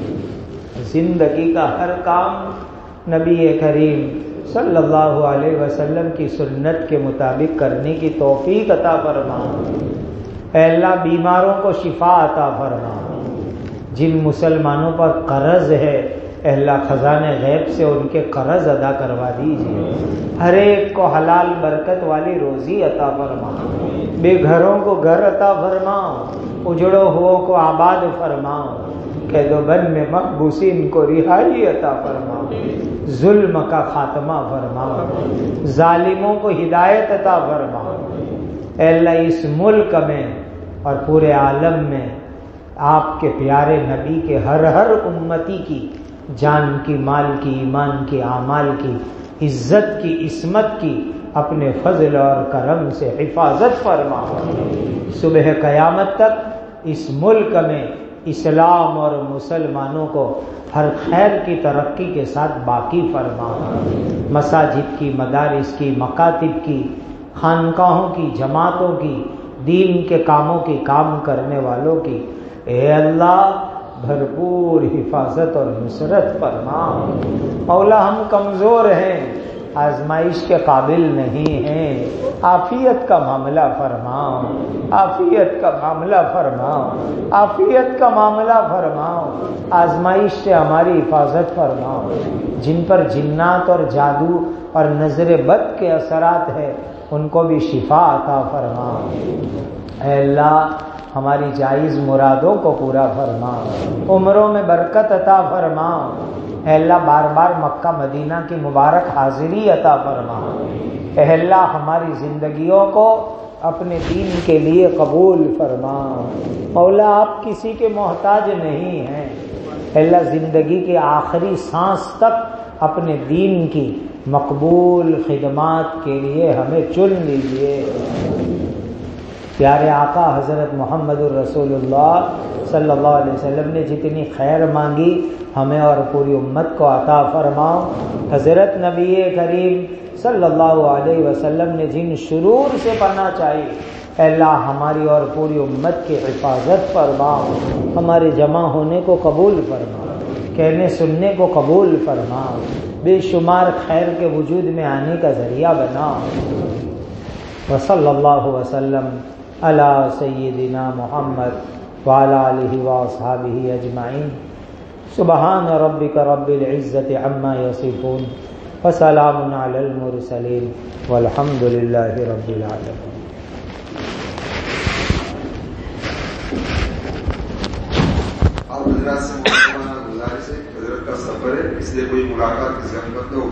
زندگی کا ہر کام نبی کریم صلی اللہ علیہ وسلم کی سنت کے مطابق کرنے کی توفیق عطا فرما. اے اللہ بیماروں کو شفا عطا فرما. جن مسلمانوں پر قرض ہے اے اللہ خزانہ غیب سے ان کے قرض ادا کروا دیجیے. ہر ایک کو حلال برکت والی روزی عطا فرما. بے گھروں کو گھر عطا فرما. اجڑو ہو کو آباد فرما. قید و بند میں محبوسین کو رہائی عطا فرما. ظلم کا خاتمہ فرما. ظالموں کو ہدایت عطا فرما. اے اللہ اس ملک میں اور پورے عالم میں آپ کے پیارے نبی کے ہر ہر امتی کی جان کی، مال کی، ایمان کی، اعمال کی، عزت کی، عصمت کی اپنے فضل اور کرم سے حفاظت فرما. صبح قیامت تک اس ملک میں اسلام اور مسلمانوں کو ہر خیر کی ترقی کے ساتھ باقی فرما. مساجد کی، مدارس کی، مکاتب کی، خانقاہوں کی، جماعتوں کی، دین کے کاموں کی کام کرنے والوں کی اے اللہ بھرپور حفاظت اور نصرت فرما. مولا ہم کمزور ہیں، آزمائش کے قابل نہیں ہیں. عافیت کا معاملہ فرماؤ، عافیت کا معاملہ فرماؤ، عافیت کا معاملہ فرماؤ. آزمائش سے ہماری حفاظت فرماؤ. جن پر جنات اور جادو اور نظر بد کے اثرات ہیں ان کو بھی شفا عطا فرما. اے اللہ ہماری جائز مرادوں کو پورا فرما. عمروں میں برکت عطا فرما. اے اللہ بار بار مکہ مدینہ کی مبارک حاضری عطا فرما. اے اللہ ہماری زندگیوں کو اپنے دین کے لیے قبول فرما۔ مولا آپ کسی کے محتاج نہیں ہیں، اللہ زندگی کے آخری سانس تک اپنے دین کی مقبول خدمات کے لیے ہمیں چن لیجئے۔ پیارے آقا حضرت محمد الرسول اللہ صلی اللہ علیہ وسلم نے جتنی خیر مانگی ہمیں اور پوری امت کو عطا فرماؤ۔ حضرت نبی کریم صلی اللہ علیہ وسلم نے جن شرور سے پناہ چاہی، اے اللہ ہماری اور پوری امت کی حفاظت فرماؤ، ہمارے جمع ہونے کو قبول فرماؤ، کہنے سننے کو قبول فرماؤ، بے شمار خیر کے وجود میں آنے کا ذریعہ بناؤ۔ وصلی اللہ وسلم علی سیدنا محمد وعلی آلہ واصحابہ اجمعین۔ سبحان ربک رب العزت عما یصفون وسلام علی المرسلین والحمد للہ رب العالمین۔ آپ حضرات سے گزارش ہے، حضرت کا سفر ہے، اس لیے کوئی ملاقات کی ضرورت ہو